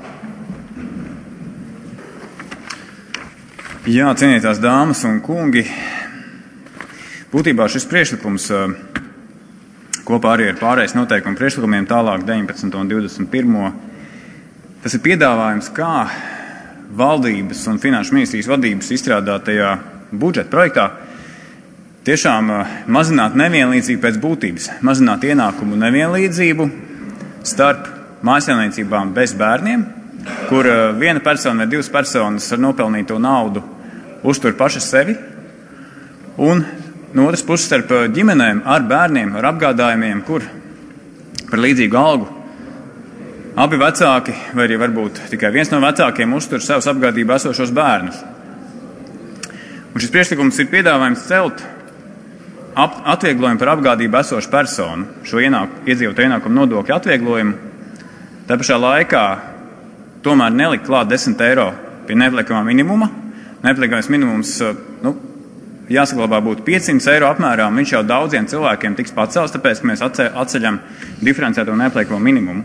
Jā, cienītās dāmas un kungi, būtībā šis priekšlikums kopā arī ar pārējais noteikumu priekšlikumiem tālāk deviņpadsmito un divdesmit pirmo Tas ir piedāvājums, kā valdības un finanšu ministrijas vadības izstrādātajā budžeta projektā tiešām mazināt nevienlīdzību pēc būtības, mazināt ienākumu nevienlīdzību starp mājsaimniecībām bez bērniem, kur viena persona vai divas personas ar nopelnīto naudu uztur pašas sevi, un no otras puses starp ģimenēm ar bērniem, ar apgādājumiem, kur par līdzīgu algu abi vecāki, vai arī varbūt tikai viens no vecākiem uztur savus apgādībā esošos bērnus. Un šis priekšlikums ir piedāvājums celt ap, atvieglojumu par apgādību esošu personu, šo ienāk, iedzīvotāju ienākumu nodokļu atvieglojumu, tā pašā laikā tomēr nelikt klāt desmit eiro pie neapliekamā minimuma. Neapliekamais minimums, nu, jāsaglabā būtu piecsimt eiro apmērā, un viņš jau daudziem cilvēkiem tiks pacelts, tāpēc, ka mēs atceļam diferenciēto neapliekamo minimumu.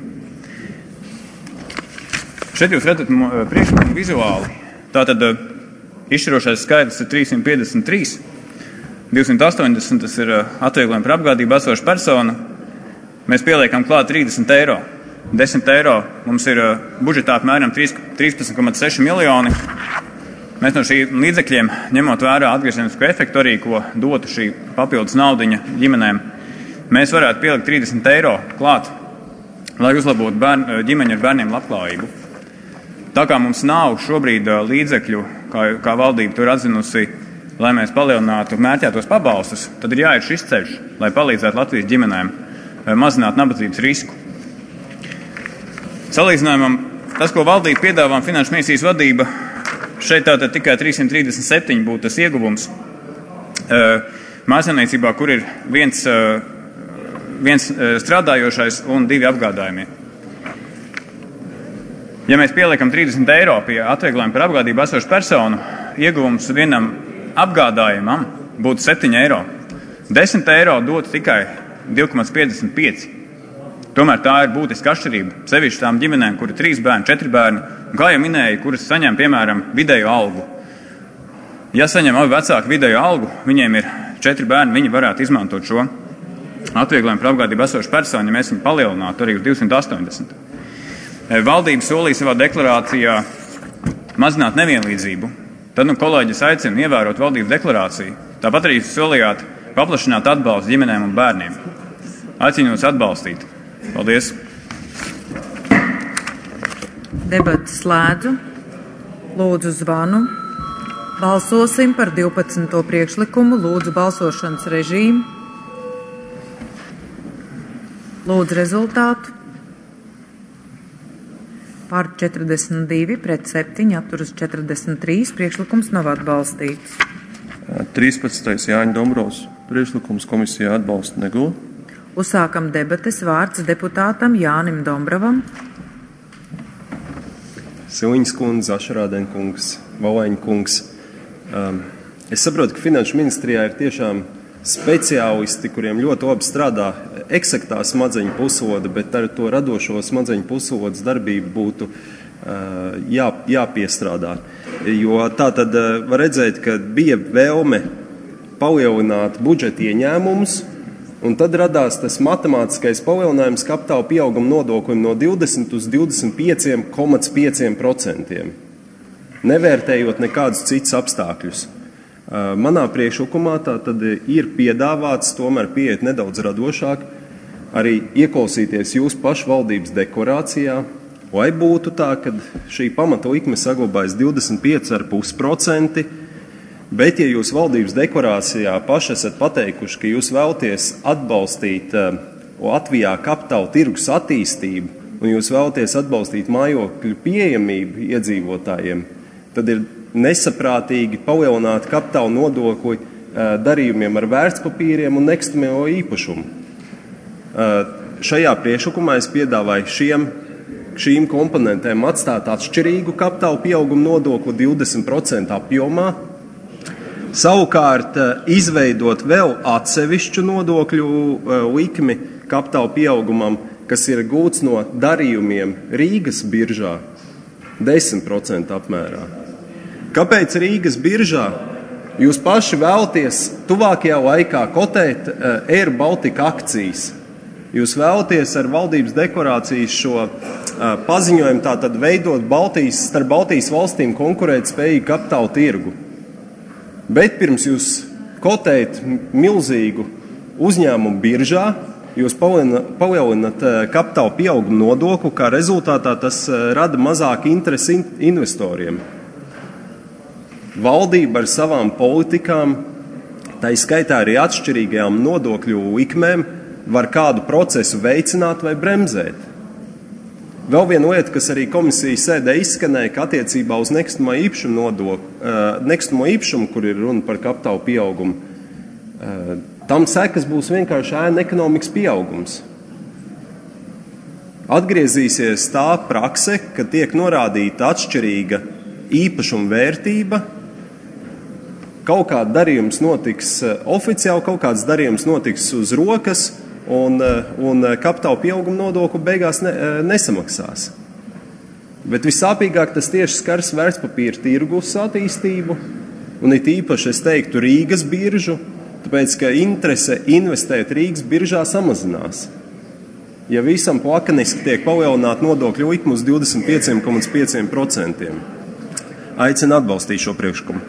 Šeit jūs redzat priekšlikumu vizuāli. Tātad izšķirošais skaitlis ir trīssimt piecdesmit trīs, divsimt astoņdesmit, tas ir atvieglojumi par apgādību esoša persona. Mēs pieliekam klāt trīsdesmit eiro. desmit eiro mums ir budžetā apmēram trīspadsmit komats seši miljoni. Mēs no šī līdzekļiem, ņemot vērā atgriezenisko efektu arī, ko dotu šī papildus naudiņa ģimenēm, mēs varētu pielikt trīsdesmit eiro klāt, lai uzlabotu bērn, ģimeņu ar bērniem labklājību. Tā kā mums nav šobrīd līdzekļu, kā, kā valdība tur atzinusi, lai mēs palielinātu mērķētos pabalstus, tad ir jāiet šis ceļš, lai palīdzētu Latvijas ģimenēm mazināt nabadzības risku. Salīdzinājumam, tas, ko valdība piedāvā Finanšu ministrijas vadība, šeit tātad tikai trīssimt trīsdesmit septiņi būtu tas ieguvums. Mājsaimniecībā, kur ir viens, viens strādājošais un divi apgādājumie. Ja mēs pieliekam trīsdesmit eiro pie atvieglojuma par apgādību esošu personu, ieguvums vienam apgādājumam būtu septiņi eiro. desmit eiro dotu tikai divi komats piecdesmit pieci. Tomēr tā ir būtiska atšķirība, sevišķi tām ģimenēm, kur ir trīs bērni, četri bērni, un kā jau minēju, kuras saņem, piemēram, vidēju algu. Ja saņem abi vecāki vidēju algu, viņiem ir četri bērni, viņi varētu izmantot šo atvieglojumu par apgādību esošu personu, ja mēs viņu palielinātu arī uz divsimt astoņdesmit. Valdība solīja savā deklarācijā mazināt nevienlīdzību. Tad, nu, kolēģis aicina ievērot valdības deklarāciju. Tāpat arī solījāt paplašināt atbalstu ģimenēm un bērniem. Aicinu jūs atbalstīt. Paldies! Debates slēdzu. Lūdzu zvanu. Balsosim par divpadsmito priekšlikumu. Lūdzu balsošanas režīmu. Lūdzu rezultātu. Par četrdesmit divi, pret septiņi, atturas četrdesmit trīs. Priekšlikums nav atbalstīts. trīspadsmitais Jāņa Dombrovs priekšlikums komisijā atbalstu neguva. Uzsākam debates. Vārds deputātam Jānim Dombrovam. Siliņas kundze, Ašarādēn kungs, Valaiņa kungs. Um, es saprotu, ka Finanšu ministrijā ir tiešām speciālisti, kuriem ļoti labi strādā eksaktā smadzeņu puslode, bet ar to radošo smadzeņu puslodes darbību būtu uh, jā, jāpiestrādā. Jo tā tad uh, var redzēt, ka bija vēlme palielināt budžeta ieņēmumus, un tad radās tas matemātiskais palielinājums kapitāla pieauguma nodoklim no divdesmit uz divdesmit pieci komats pieci procenti, nevērtējot nekādus citus apstākļus. Manā priekšlikumā tā tad ir piedāvāts tomēr pieiet nedaudz radošāk, arī ieklausīties jūsu pašu valdības deklarācijā, lai būtu tā, ka šī pamata likme saglabājas divdesmit pieci komats pieci procenti, bet, ja jūs valdības deklarācijā paši esat pateikuši, ka jūs vēlaties atbalstīt uh, Latvijā kapitāla tirgus attīstību un jūs vēlaties atbalstīt mājokļu pieejamību iedzīvotājiem, tad ir nesaprātīgi palielināt kapitāla nodokli uh, darījumiem ar vērtspapīriem un nekustamīgo īpašumu. Uh, šajā priekšlikumā es piedāvāju šiem, šīm komponentēm atstāt atšķirīgu kapitāla pieauguma nodokli divdesmit procentu apjomā, savukārt izveidot vēl atsevišķu nodokļu likmi kapitāla pieaugumam, kas ir gūts no darījumiem Rīgas biržā, desmit procentu apmērā. Kāpēc Rīgas biržā? Jūs paši vēlaties tuvākajā laikā kotēt Air Baltica akcijas. Jūs vēlaties ar valdības deklarācijas šo paziņojumu tātad veidot Baltijas, starp Baltijas valstīm konkurēt spējīgu kapitāla tirgu. Bet pirms jūs kotējat milzīgu uzņēmumu biržā, jūs palielinat kapitāla pieauguma nodokli, kā rezultātā tas rada mazāk interesi investoriem. Valdība ar savām politikām, tā skaitā arī atšķirīgajām nodokļu likmēm, var kādu procesu veicināt vai bremzēt. Vēl viena lieta, kas arī komisijas sēdē izskanēja, ka attiecībā uz nekustamo īpašumu nodokli, nekustamo īpašumu, kur ir runa par kapitāla pieaugumu, tam sekas būs vienkārši ēna ekonomikas pieaugums. Atgriezīsies tā prakse, ka tiek norādīta atšķirīga īpašuma vērtība, kaut kāds darījums notiks oficiāli, kaut kāds darījums notiks uz rokas, un, un kapitāla pieauguma nodokli beigās ne, nesamaksās. Bet vissāpīgāk tas tieši skars vērtspapīra tirgus attīstību, un it īpaši es teiktu Rīgas biržu, tāpēc, ka interese investēt Rīgas biržā samazinās. Ja visam plakaniski tiek palielināta nodokļu likme uz divdesmit pieci komats pieci procenti. Aicinu atbalstīt šo priekšlikumu.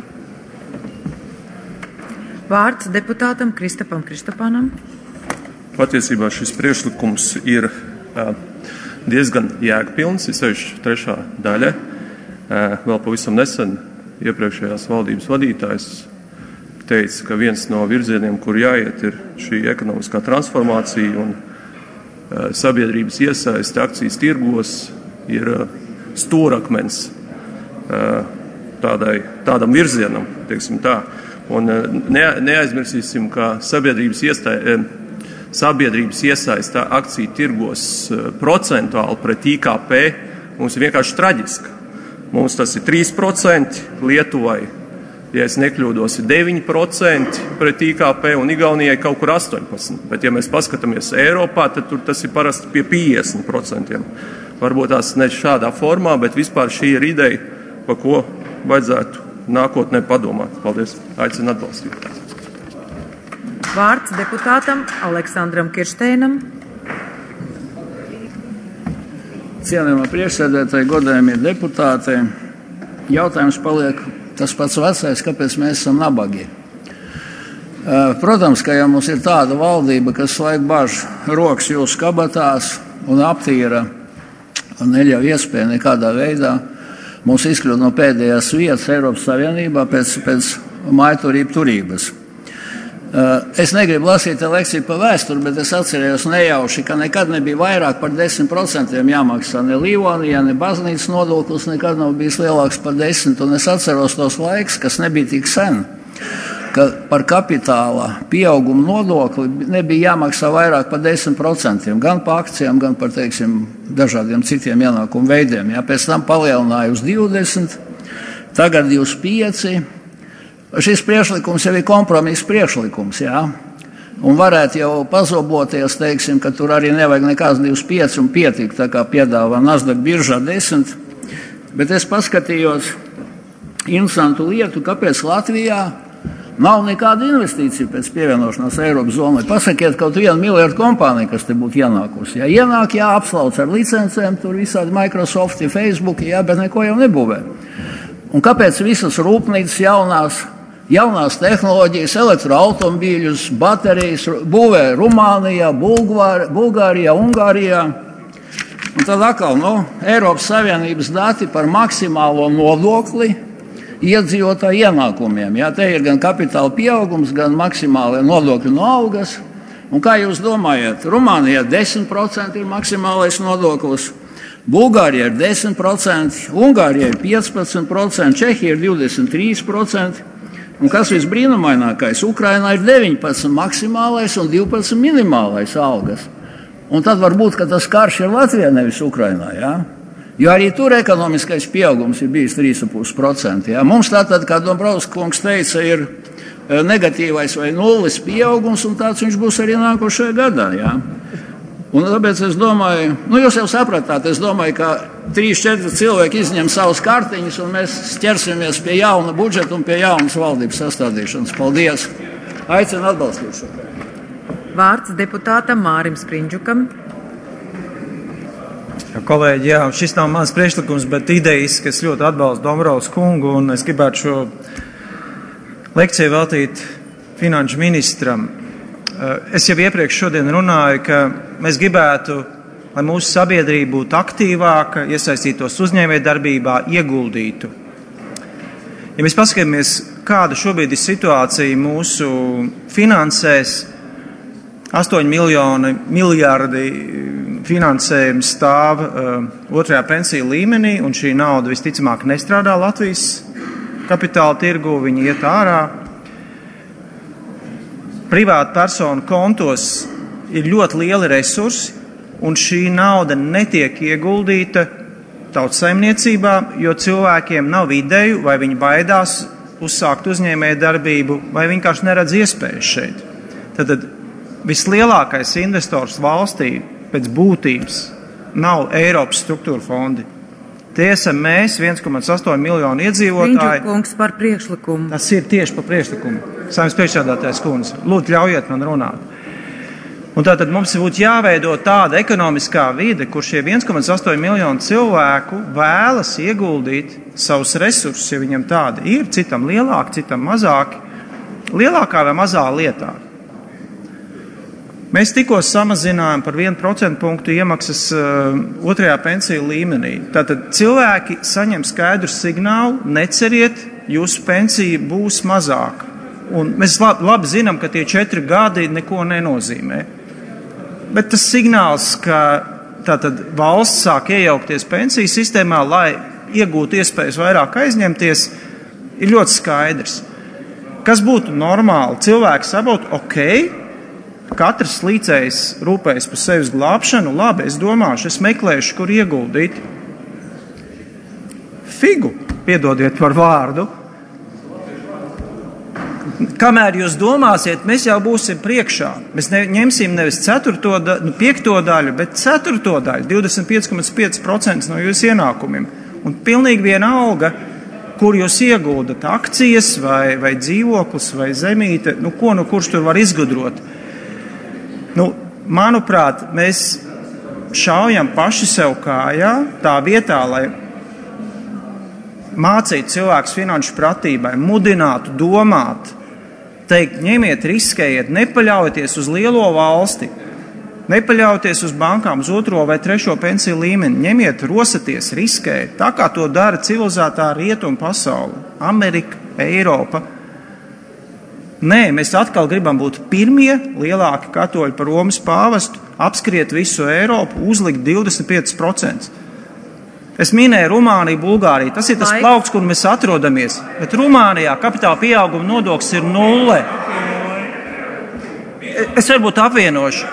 Vārds deputātam Kristapam Kristapanam. Patiesībā šis priekšlikums ir uh, diezgan jēgpilns, ir sevišķi trešā daļa. Uh, vēl pavisam nesen iepriekšējās valdības vadītājs teica, ka viens no virzieniem, kur jāiet, ir šī ekonomiskā transformācija un uh, sabiedrības iesaiste akcijas tirgos ir uh, stūrakmens uh, tādai, tādam virzienam, teiksim tā. Un uh, ne, neaizmirsīsim, ka sabiedrības iestāja Sabiedrības iesaistā akciju tirgos procentuāli pret I K P mums ir vienkārši traģiska. Mums tas ir trīs procenti, Lietuvai, ja es nekļūdos, ir deviņi procenti pret I K P un Igaunijai kaut kur astoņpadsmit procenti. Bet ja mēs paskatāmies Eiropā, tad tur tas ir parasti pie piecdesmit procenti. Varbūt tās ne šādā formā, bet vispār šī ir ideja, pa ko vajadzētu nākotnē padomāt. Paldies. Aicinu atbalstīt. Vārds deputātam Aleksandram Kiršteinam. Cienījamā priekšsēdētāji, godājamie deputāti, jautājums paliek tas pats vecais, kāpēc mēs esam nabagi. Protams, ka ja mums ir tāda valdība, kas laik bāž rokas jūsu kabatās un aptīra un neļauj iespēju nekādā veidā mums izkļūt no pēdējās vietas Eiropas Savienībā pēc, pēc mājturību turības. Es negribu lasīt lekciju par vēsturi, bet es atcerējos nejauši, ka nekad nebija vairāk par desmit procentiem jāmaksā ne Livonijā, ne baznīcas nodoklis, nekad nav bijis lielāks par desmit, un es atceros tos laiks, kas nebija tik sen, ka par kapitāla pieauguma nodokli nebija jāmaksā vairāk par desmit procentiem, gan par akcijām, gan par, teiksim, dažādiem citiem ienākumu veidiem. Jā, pēc tam palielināja uz divdesmit, tagad divdesmit pieci. Šis priekšlikums jau ir kompromiss priekšlikums, jā, un varētu jau pazoboties, teiksim, ka tur arī nevajag nekāds divdesmit pieci un pietik, tā kā piedāvā Nasdaq biržā desmit, bet es paskatījos interesantu lietu, kāpēc Latvijā nav nekāda investīcija pēc pievienošanās Eiropas zonai. Pasakiet kaut vienu miljardu kompāniju, kas te būtu ienākusi. Jā, ienāk, jā, apslauc ar licencēm, tur visādi Microsoft, Facebook, jā, bet neko jau nebūvē. Un kāpēc visas rūpnīcas jaunās, jaunās tehnoloģijas, elektroautomobīļus, baterijas būvē Rumānijā, Bulgār, Bulgārijā, Ungārijā? Un tad atkal, nu, Eiropas Savienības dati par maksimālo nodokli iedzīvotāju ienākumiem. Jā, te ir gan kapitāla pieaugums, gan maksimālie nodokļi no algas. Un kā jūs domājat, Rumānijā desmit procenti ir maksimālais nodoklis, Bulgārijā ir desmit procenti, Ungārijā ir piecpadsmit procenti, Čehija ir divdesmit trīs procenti. Un kas visbrīnumainākais, Ukrainā ir deviņpadsmit maksimālais un divpadsmit minimālais algas. Un tad varbūt, ka tas karš ir Latvijā, nevis Ukrainā, jā? Jo arī tur ekonomiskais pieaugums ir bijis trīs komats pieci procenti. Jā? Mums tātad, kā Dombrovskis kungs teica, ir negatīvais vai nulles pieaugums, un tāds viņš būs arī nākošajā gadā, jā? Un tāpēc es domāju, nu jūs jau sapratāt, es domāju, ka trīs četri cilvēki izņem savus kartiņus, un mēs ķersimies pie jauna budžeta un pie jaunas valdības sastādīšanas. Paldies! Aicinu atbalstīt šo. Vārds deputātam Mārim Sprindžukam. Jā, kolēģi, jā, šis nav mans priekšlikums, bet idejas, ka es ļoti atbalstu Dombrovskis kungu, un es gribētu šo lekciju veltīt finanšu ministram. Es jau iepriekš šodien runāju, ka mēs gribētu, lai mūsu sabiedrība būtu aktīvāka, iesaistītos uzņēmējdarbībā, ieguldītu. Ja mēs paskatāmies, kāda šobrīd ir situācija mūsu finansēs, astoņi miljoni, miljardi finansējums stāv uh, otrajā pensiju līmenī, un šī nauda visticamāk nestrādā Latvijas kapitāla tirgu, viņi iet ārā. Privāta personu kontos ir ļoti lieli resursi, un šī nauda netiek ieguldīta tautsaimniecībā, jo cilvēkiem nav ideju, vai viņi baidās uzsākt uzņēmēju darbību, vai vienkārši neredz iespējas šeit. Tad vislielākais investors valstī pēc būtības nav Eiropas struktūra fondi. Tie esam mēs, viens komats astoņi miljonu iedzīvotāji. Riņķu kungs par priekšlikumu. Tas ir tieši par priekšlikumu. Saimnes priekšsēdētājs kundze, lūdzu ļaujiet man runāt. Un tātad mums būtu jāveido tāda ekonomiskā vide, kur šie viens komats astoņi miljonu cilvēku vēlas ieguldīt savus resursus, ja viņam tādi ir, citam lielāki, citam mazāki, lielākā vai mazā lietā. Mēs tikko samazinājām par vienu procentu punktu iemaksas uh, otrajā pensiju līmenī. Tātad cilvēki saņem skaidru signālu, neceriet, jūsu pensija būs mazāka. Un mēs labi, labi zinām, ka tie četri gadi neko nenozīmē. Bet tas signāls, ka tātad valsts sāk iejaukties pensiju sistēmā, lai iegūtu iespējas vairāk aizņemties, ir ļoti skaidrs. Kas būtu normāli? Cilvēki saprotu, ok, katrs līdzējs rūpējas par sevis glābšanu, labi, es domāšu, es meklēšu, kur ieguldīt. Figu, piedodiet par vārdu. Kamēr jūs domāsiet, mēs jau būsim priekšā. Mēs ne, ņemsim nevis ceturto, nu, piekto daļu, bet ceturto daļu, divdesmit pieci komats pieci procenti no jūsu ienākumiem. Un pilnīgi vienalga, kur jūs iegūdat akcijas vai, vai dzīvoklis vai zemīte, nu ko nu kurš tur var izgudrot. Nu, manuprāt, mēs šaujam paši sev kājā tā vietā, lai mācītu cilvēkus finanšu pratībai, mudinātu domāt, teikt, ņemiet, riskējiet, nepaļaujieties uz lielo valsti, nepaļaujieties uz bankām, uz otro vai trešo pensiju līmeni, ņemiet, rosaties, riskējiet, tā kā to dara civilizētā rietumu pasaule, Amerika, Eiropa. Nē, mēs atkal gribam būt pirmie lielāki katoļi par Romas pāvestu, apskriet visu Eiropu, uzlikt divdesmit pieci procenti. Es minēju Rumāniju, Bulgāriju. Tas ir tas Laik. plaukts, kur mēs atrodamies. Bet Rumānijā kapitāla pieauguma nodoklis ir nulle. Es varbūt apvienošu.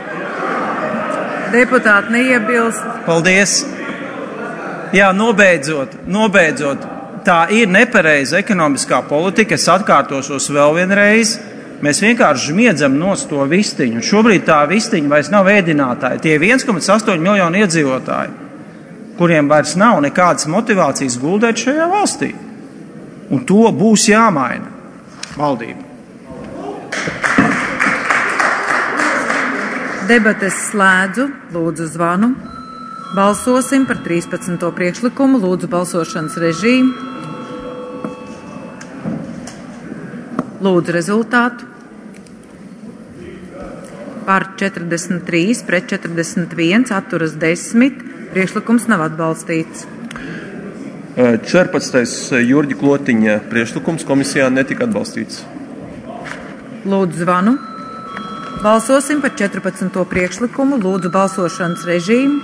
Deputāti neiebilst. Paldies. Jā, nobeidzot, nobeidzot. Tā ir nepareiza ekonomiskā politika. Es atkārtošos vēl vienreiz. Mēs vienkārši žmiedzam nost to vistiņu. Šobrīd tā vistiņa vairs nav ēdinātāji. Tie viens komats astoņi miljoni iedzīvotāji, kuriem vairs nav nekādas motivācijas guldēt šajā valstī. Un to būs jāmaina valdība. Debates slēdzu, lūdzu zvanu. Balsosim par trīspadsmito priekšlikumu, lūdzu balsošanas režīmu. Lūdzu rezultātu. Par četrdesmit trīs, pret četrdesmit viens, atturas desmit. Priekšlikums nav atbalstīts. četrpadsmitais Jurģa Klotiņa priekšlikums komisijā netika atbalstīts. Lūdzu zvanu. Balsosim par četrpadsmito priekšlikumu. Lūdzu balsošanas režīmu.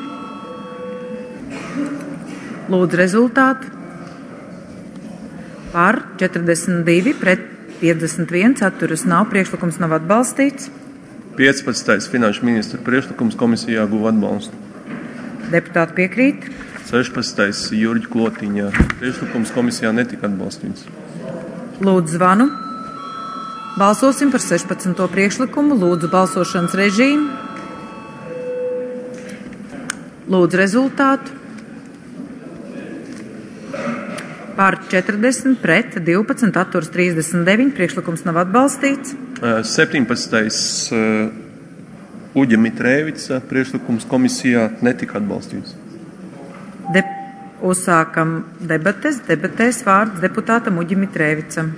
Lūdzu rezultātu. Par četrdesmit divi, pret piecdesmit viens, atturas nav. Priekšlikums nav atbalstīts. piecpadsmitais Finanšu ministra priekšlikums komisijā guva atbalstu. Deputāti piekrīt. sešpadsmitais Jurģa Klotiņa priekšlikums komisijā netika atbalstīts. Lūdzu zvanu. Balsosim par sešpadsmito priekšlikumu. Lūdzu balsošanas režīmu. Lūdzu rezultātu. Par četrdesmit, pret divpadsmit, atturas trīsdesmit deviņi. Priekšlikums nav atbalstīts. septiņpadsmitais Uģa Mitrēvica priekšlikums komisijā netika atbalstīts. De, uzsākam debates. Debatēs vārds deputātam Uģim Mitrēvicam.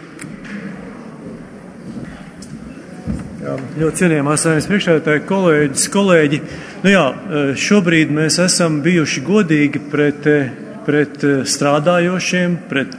Jā, ļoti cienījamā saimnes priekšsēdētāji, kolēģis, kolēģi. Nu jā, šobrīd mēs esam bijuši godīgi pret, pret strādājošiem, pret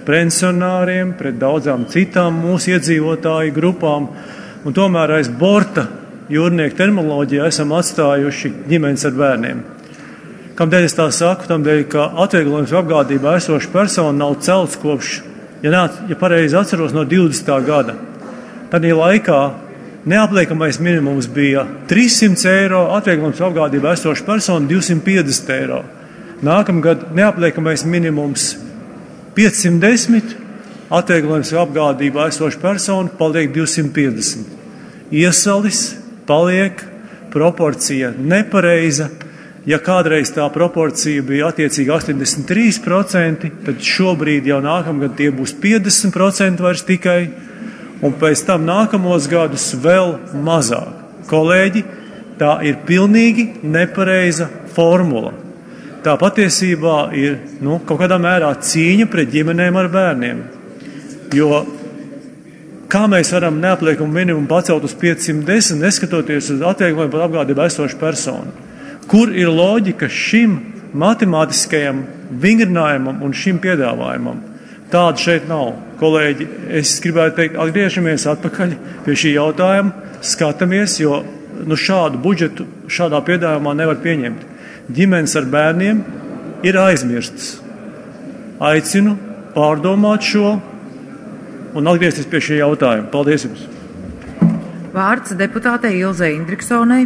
pensionāriem, pret daudzām citām mūsu iedzīvotāju grupām. Un tomēr aiz borta jūrnieku terminoloģijā esam atstājuši ģimenes ar bērniem. Kamdēļ es tā saku? Tamdēļ, ka atvieglojums apgādībā esoša persona nav celts kopš, ja, nā, ja pareizi atceros, no divdesmitā gada. Tādī laikā neapliekamais minimums bija trīs simti eiro, atvieglojums apgādībā esoša persona divsimt piecdesmit eiro. Nākamgad neapliekamais minimums piecsimt desmit, atvieglojums apgādībā esoša persona paliek divsimt piecdesmit. Iesalis paliek proporcija nepareiza. Ja kādreiz tā proporcija bija attiecīgi astoņdesmit trīs procenti, tad šobrīd jau nākamgad tie būs piecdesmit procenti vairs tikai, un pēc tam nākamos gadus vēl mazāk. Kolēģi, tā ir pilnīgi nepareiza formula. Tā patiesībā ir nu, kaut kādā mērā cīņa pret ģimenēm ar bērniem. Jo kā mēs varam neapliekumu minimumu pacelt uz piecsimt desmit, neskatoties uz atvieglojumu par apgādību esošu personu? Kur ir loģika šim matemātiskajam vingrinājumam un šim piedāvājumam? Tāda šeit nav. Kolēģi, es gribētu teikt, atgriežamies atpakaļ pie šī jautājuma, skatāmies, jo nu, šādu budžetu šādā piedāvājumā nevar pieņemt. Ģimenes ar bērniem ir aizmirstas. Aicinu pārdomāt šo un atgriezties pie šī jautājuma. Paldies jums! Vārds deputātei Ilzei Indriksonai.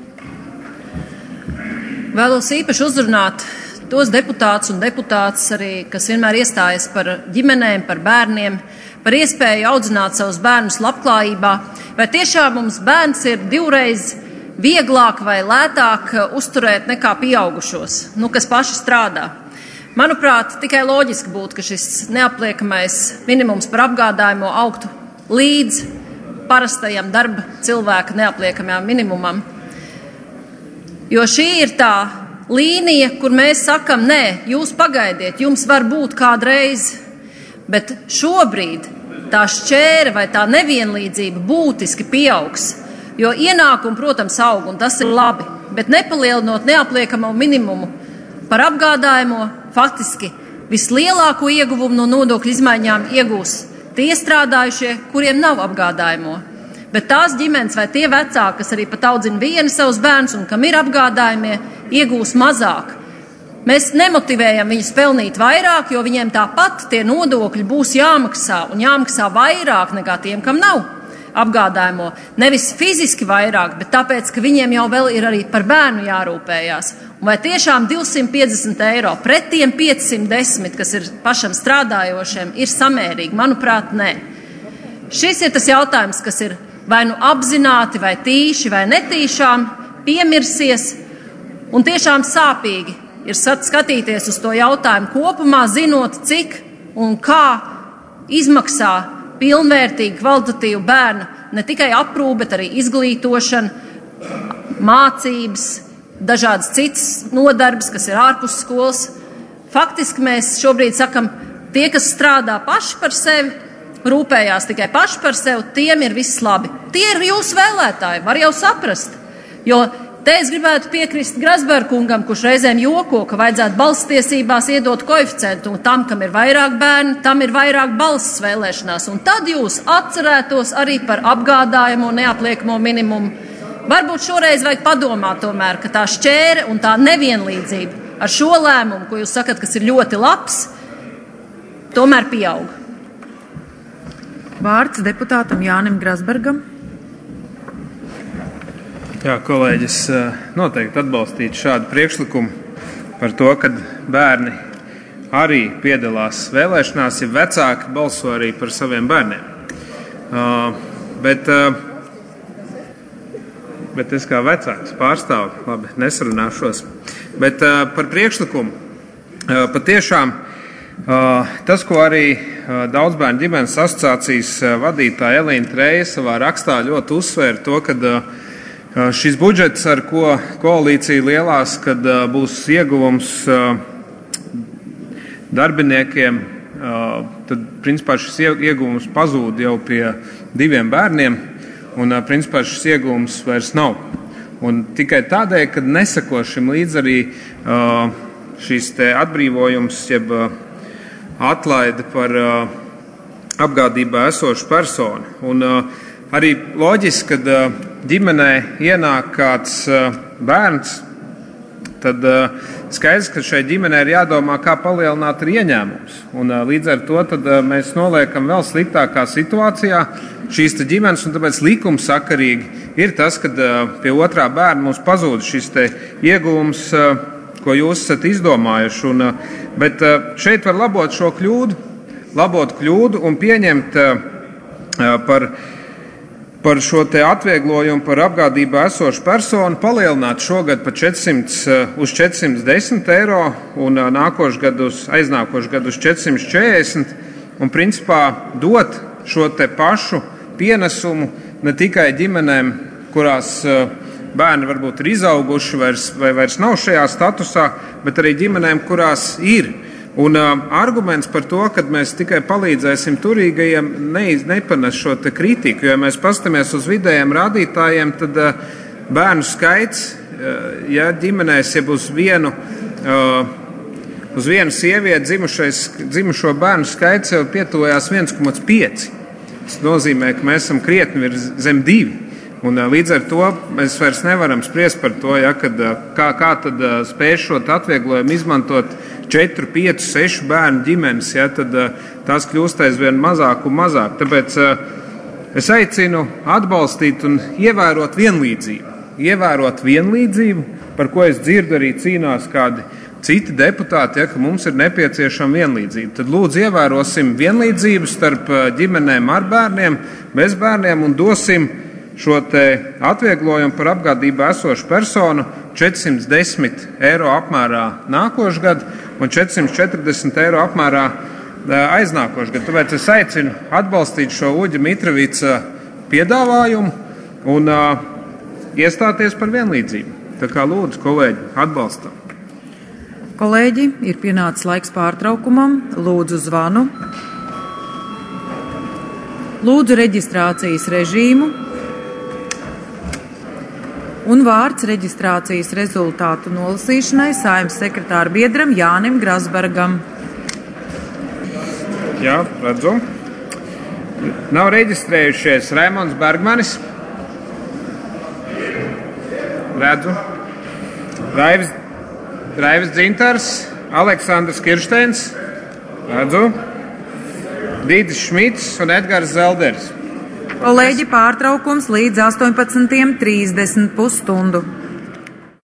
Vēlos īpaši uzrunāt tos deputātus un deputātus arī, kas vienmēr iestājas par ģimenēm, par bērniem, par iespēju audzināt savus bērnus labklājībā. Vai tiešām mums bērns ir divreiz vieglāk vai lētāk uzturēt nekā pieaugušos, nu, kas paši strādā? Manuprāt, tikai loģiski būtu, ka šis neapliekamais minimums par apgādājumu augtu līdz parastajam darba cilvēka neapliekamajam minimumam. Jo šī ir tā līnija, kur mēs sakam, nē, jūs pagaidiet, jums var būt kādreiz, bet šobrīd tā šķēre vai tā nevienlīdzība būtiski pieaugs, jo ienākumi, protams, aug, un tas ir labi, bet nepalielinot neapliekamo minimumu par apgādājumu, faktiski vislielāko ieguvumu no nodokļu izmaiņām iegūs tie strādājušie, kuriem nav apgādājumu. Bet tās ģimenes vai tie vecāki, kas arī pat audzina vieni savus bērnus un kam ir apgādājumie, iegūs mazāk. Mēs nemotivējam viņus pelnīt vairāk, jo viņiem tāpat tie nodokļi būs jāmaksā un jāmaksā vairāk nekā tiem, kam nav apgādājumu. Nevis fiziski vairāk, bet tāpēc, ka viņiem jau vēl ir arī par bērnu jārūpējās. Un vai tiešām divsimt piecdesmit eiro pret tiem piecsimt desmit, kas ir pašam strādājošiem, ir samērīgi? Manuprāt, nē. Šis ir tas jautājums, kas ir vai nu apzināti, vai tīši, vai netīšām piemirsies, un tiešām sāpīgi ir skatīties uz to jautājumu kopumā, zinot, cik un kā izmaksā pilnvērtīgi, kvalitatīvu bērnu ne tikai aprūpe, bet arī izglītošana, mācības, dažādas citas nodarbes, kas ir ārpus skolas. Faktiski mēs šobrīd sakam, tie, kas strādā paši par sevi, rūpējās tikai paši par sevi, tiem ir viss labi. Tie ir jūsu vēlētāji, var jau saprast. Jo te es gribētu piekrist Grasberkungam, kurš reizēm joko, ka vajadzētu balsstiesībās iedot koeficientu, un tam, kam ir vairāk bērni, tam ir vairāk balss vēlēšanās. Un tad jūs atcerētos arī par apgādājumu un neapliekamo minimumu. Varbūt šoreiz vajag padomāt tomēr, ka tā šķēre un tā nevienlīdzība ar šo lēmumu, ko jūs sakat, kas ir ļoti labs, tomēr pieauga. Vārds deputātam Jānim Grasbergam. Jā, kolēģis noteikti atbalstītu šādu priekšlikumu par to, ka bērni arī piedalās vēlēšanās, ja vecāki balso arī par saviem bērniem. Uh, bet, uh, bet es kā vecāks pārstāvu, labi, nesarunāšos, bet uh, par priekšlikumu uh, patiešām Uh, tas, ko arī uh, Daudzbērnu ģimenes asociācijas uh, vadītāja Elīna Treja savā rakstā ļoti uzsvēra to, ka uh, šis budžets, ar ko koalīcija lielās, kad uh, būs ieguvums uh, darbiniekiem, uh, tad principā šis ieguvums pazūd jau pie diviem bērniem, un uh, principā šis ieguvums vairs nav. Un tikai tādēļ, kad neseko šim līdz arī uh, šīs te atbrīvojums, jeb uh, atlaide par uh, apgādībā esošu personu. Un uh, arī loģiski, ka uh, ģimenē ienāk kāds bērns, tad skaidrs, ka šai ģimenei ir jādomā, kā palielināt ir ieņēmums. Un līdz ar to tad mēs noliekam vēl sliktākā situācijā šīs te ģimenes, un tāpēc likumsakarīgi ir tas, ka pie otrā bērna mums pazūd šis te ieguvums, ko jūs esat izdomājuši. Un, bet šeit var labot šo kļūdu, labot kļūdu un pieņemt par, par šo te atvieglojumu par apgādībā esošu personu, palielināt šogad pa četrsimt uz četrsimt desmit eiro un nākošu gadu uz, aiznākošu gadu uz četrsimt četrdesmit un principā dot šo te pašu pienesumu ne tikai ģimenēm, kurās bērni varbūt ir izauguši vairs, vai vairs nav šajā statusā, bet arī ģimenēm, kurās ir. Un uh, arguments par to, ka mēs tikai palīdzēsim turīgajiem, neiz, nepanes šo te kritiku, jo ja mēs pastamies uz vidējiem rādītājiem, tad uh, bērnu skaits, uh, ja ģimenēs, ja uz vienu, uh, uz vienu sievieti dzimušo bērnu skaits jau pietuvojās viens komats pieci. Tas nozīmē, ka mēs esam krietni zem divi. Un, līdz ar to mēs vairs nevaram spriest par to, ja, kad, kā, kā tad spēj šo atvieglojumu izmantot četru, piecu, sešu bērnu ģimenes, ja, tad tās kļūst aizvien mazāk un mazāk. Tāpēc es aicinu atbalstīt un ievērot vienlīdzību. Ievērot vienlīdzību, par ko es dzirdu arī cīnās kādi citi deputāti, ja, ka mums ir nepieciešama vienlīdzība. Tad lūdzu ievērosim vienlīdzību starp ģimenēm ar bērniem, bez bērniem un dosim šo te atvieglojumu par apgādībā esošu personu četrsimt desmit eiro apmērā nākošu gadu un četrsimt četrdesmit eiro apmērā aiznākošu gadu. Tāpēc es aicinu atbalstīt šo Uģa Mitrovica piedāvājumu un uh, iestāties par vienlīdzību. Tā kā lūdzu, kolēģi, atbalstam. Kolēģi, ir pienācis laiks pārtraukumam. Lūdzu zvanu. Lūdzu reģistrācijas režīmu. Un vārds reģistrācijas rezultātu nolasīšanai Saeimas sekretāra biedram Jānim Grasbergam. Jā, redzu. Nav reģistrējušies Raimonds Bergmanis. Redzu. Raivis, Raivis Dzintars, Aleksandrs Kiršteins. Redzu. Dītis Šmits un Edgars Zelders. Kolēģi, pārtraukums līdz astoņpadsmitiem trīsdesmit pusstundu.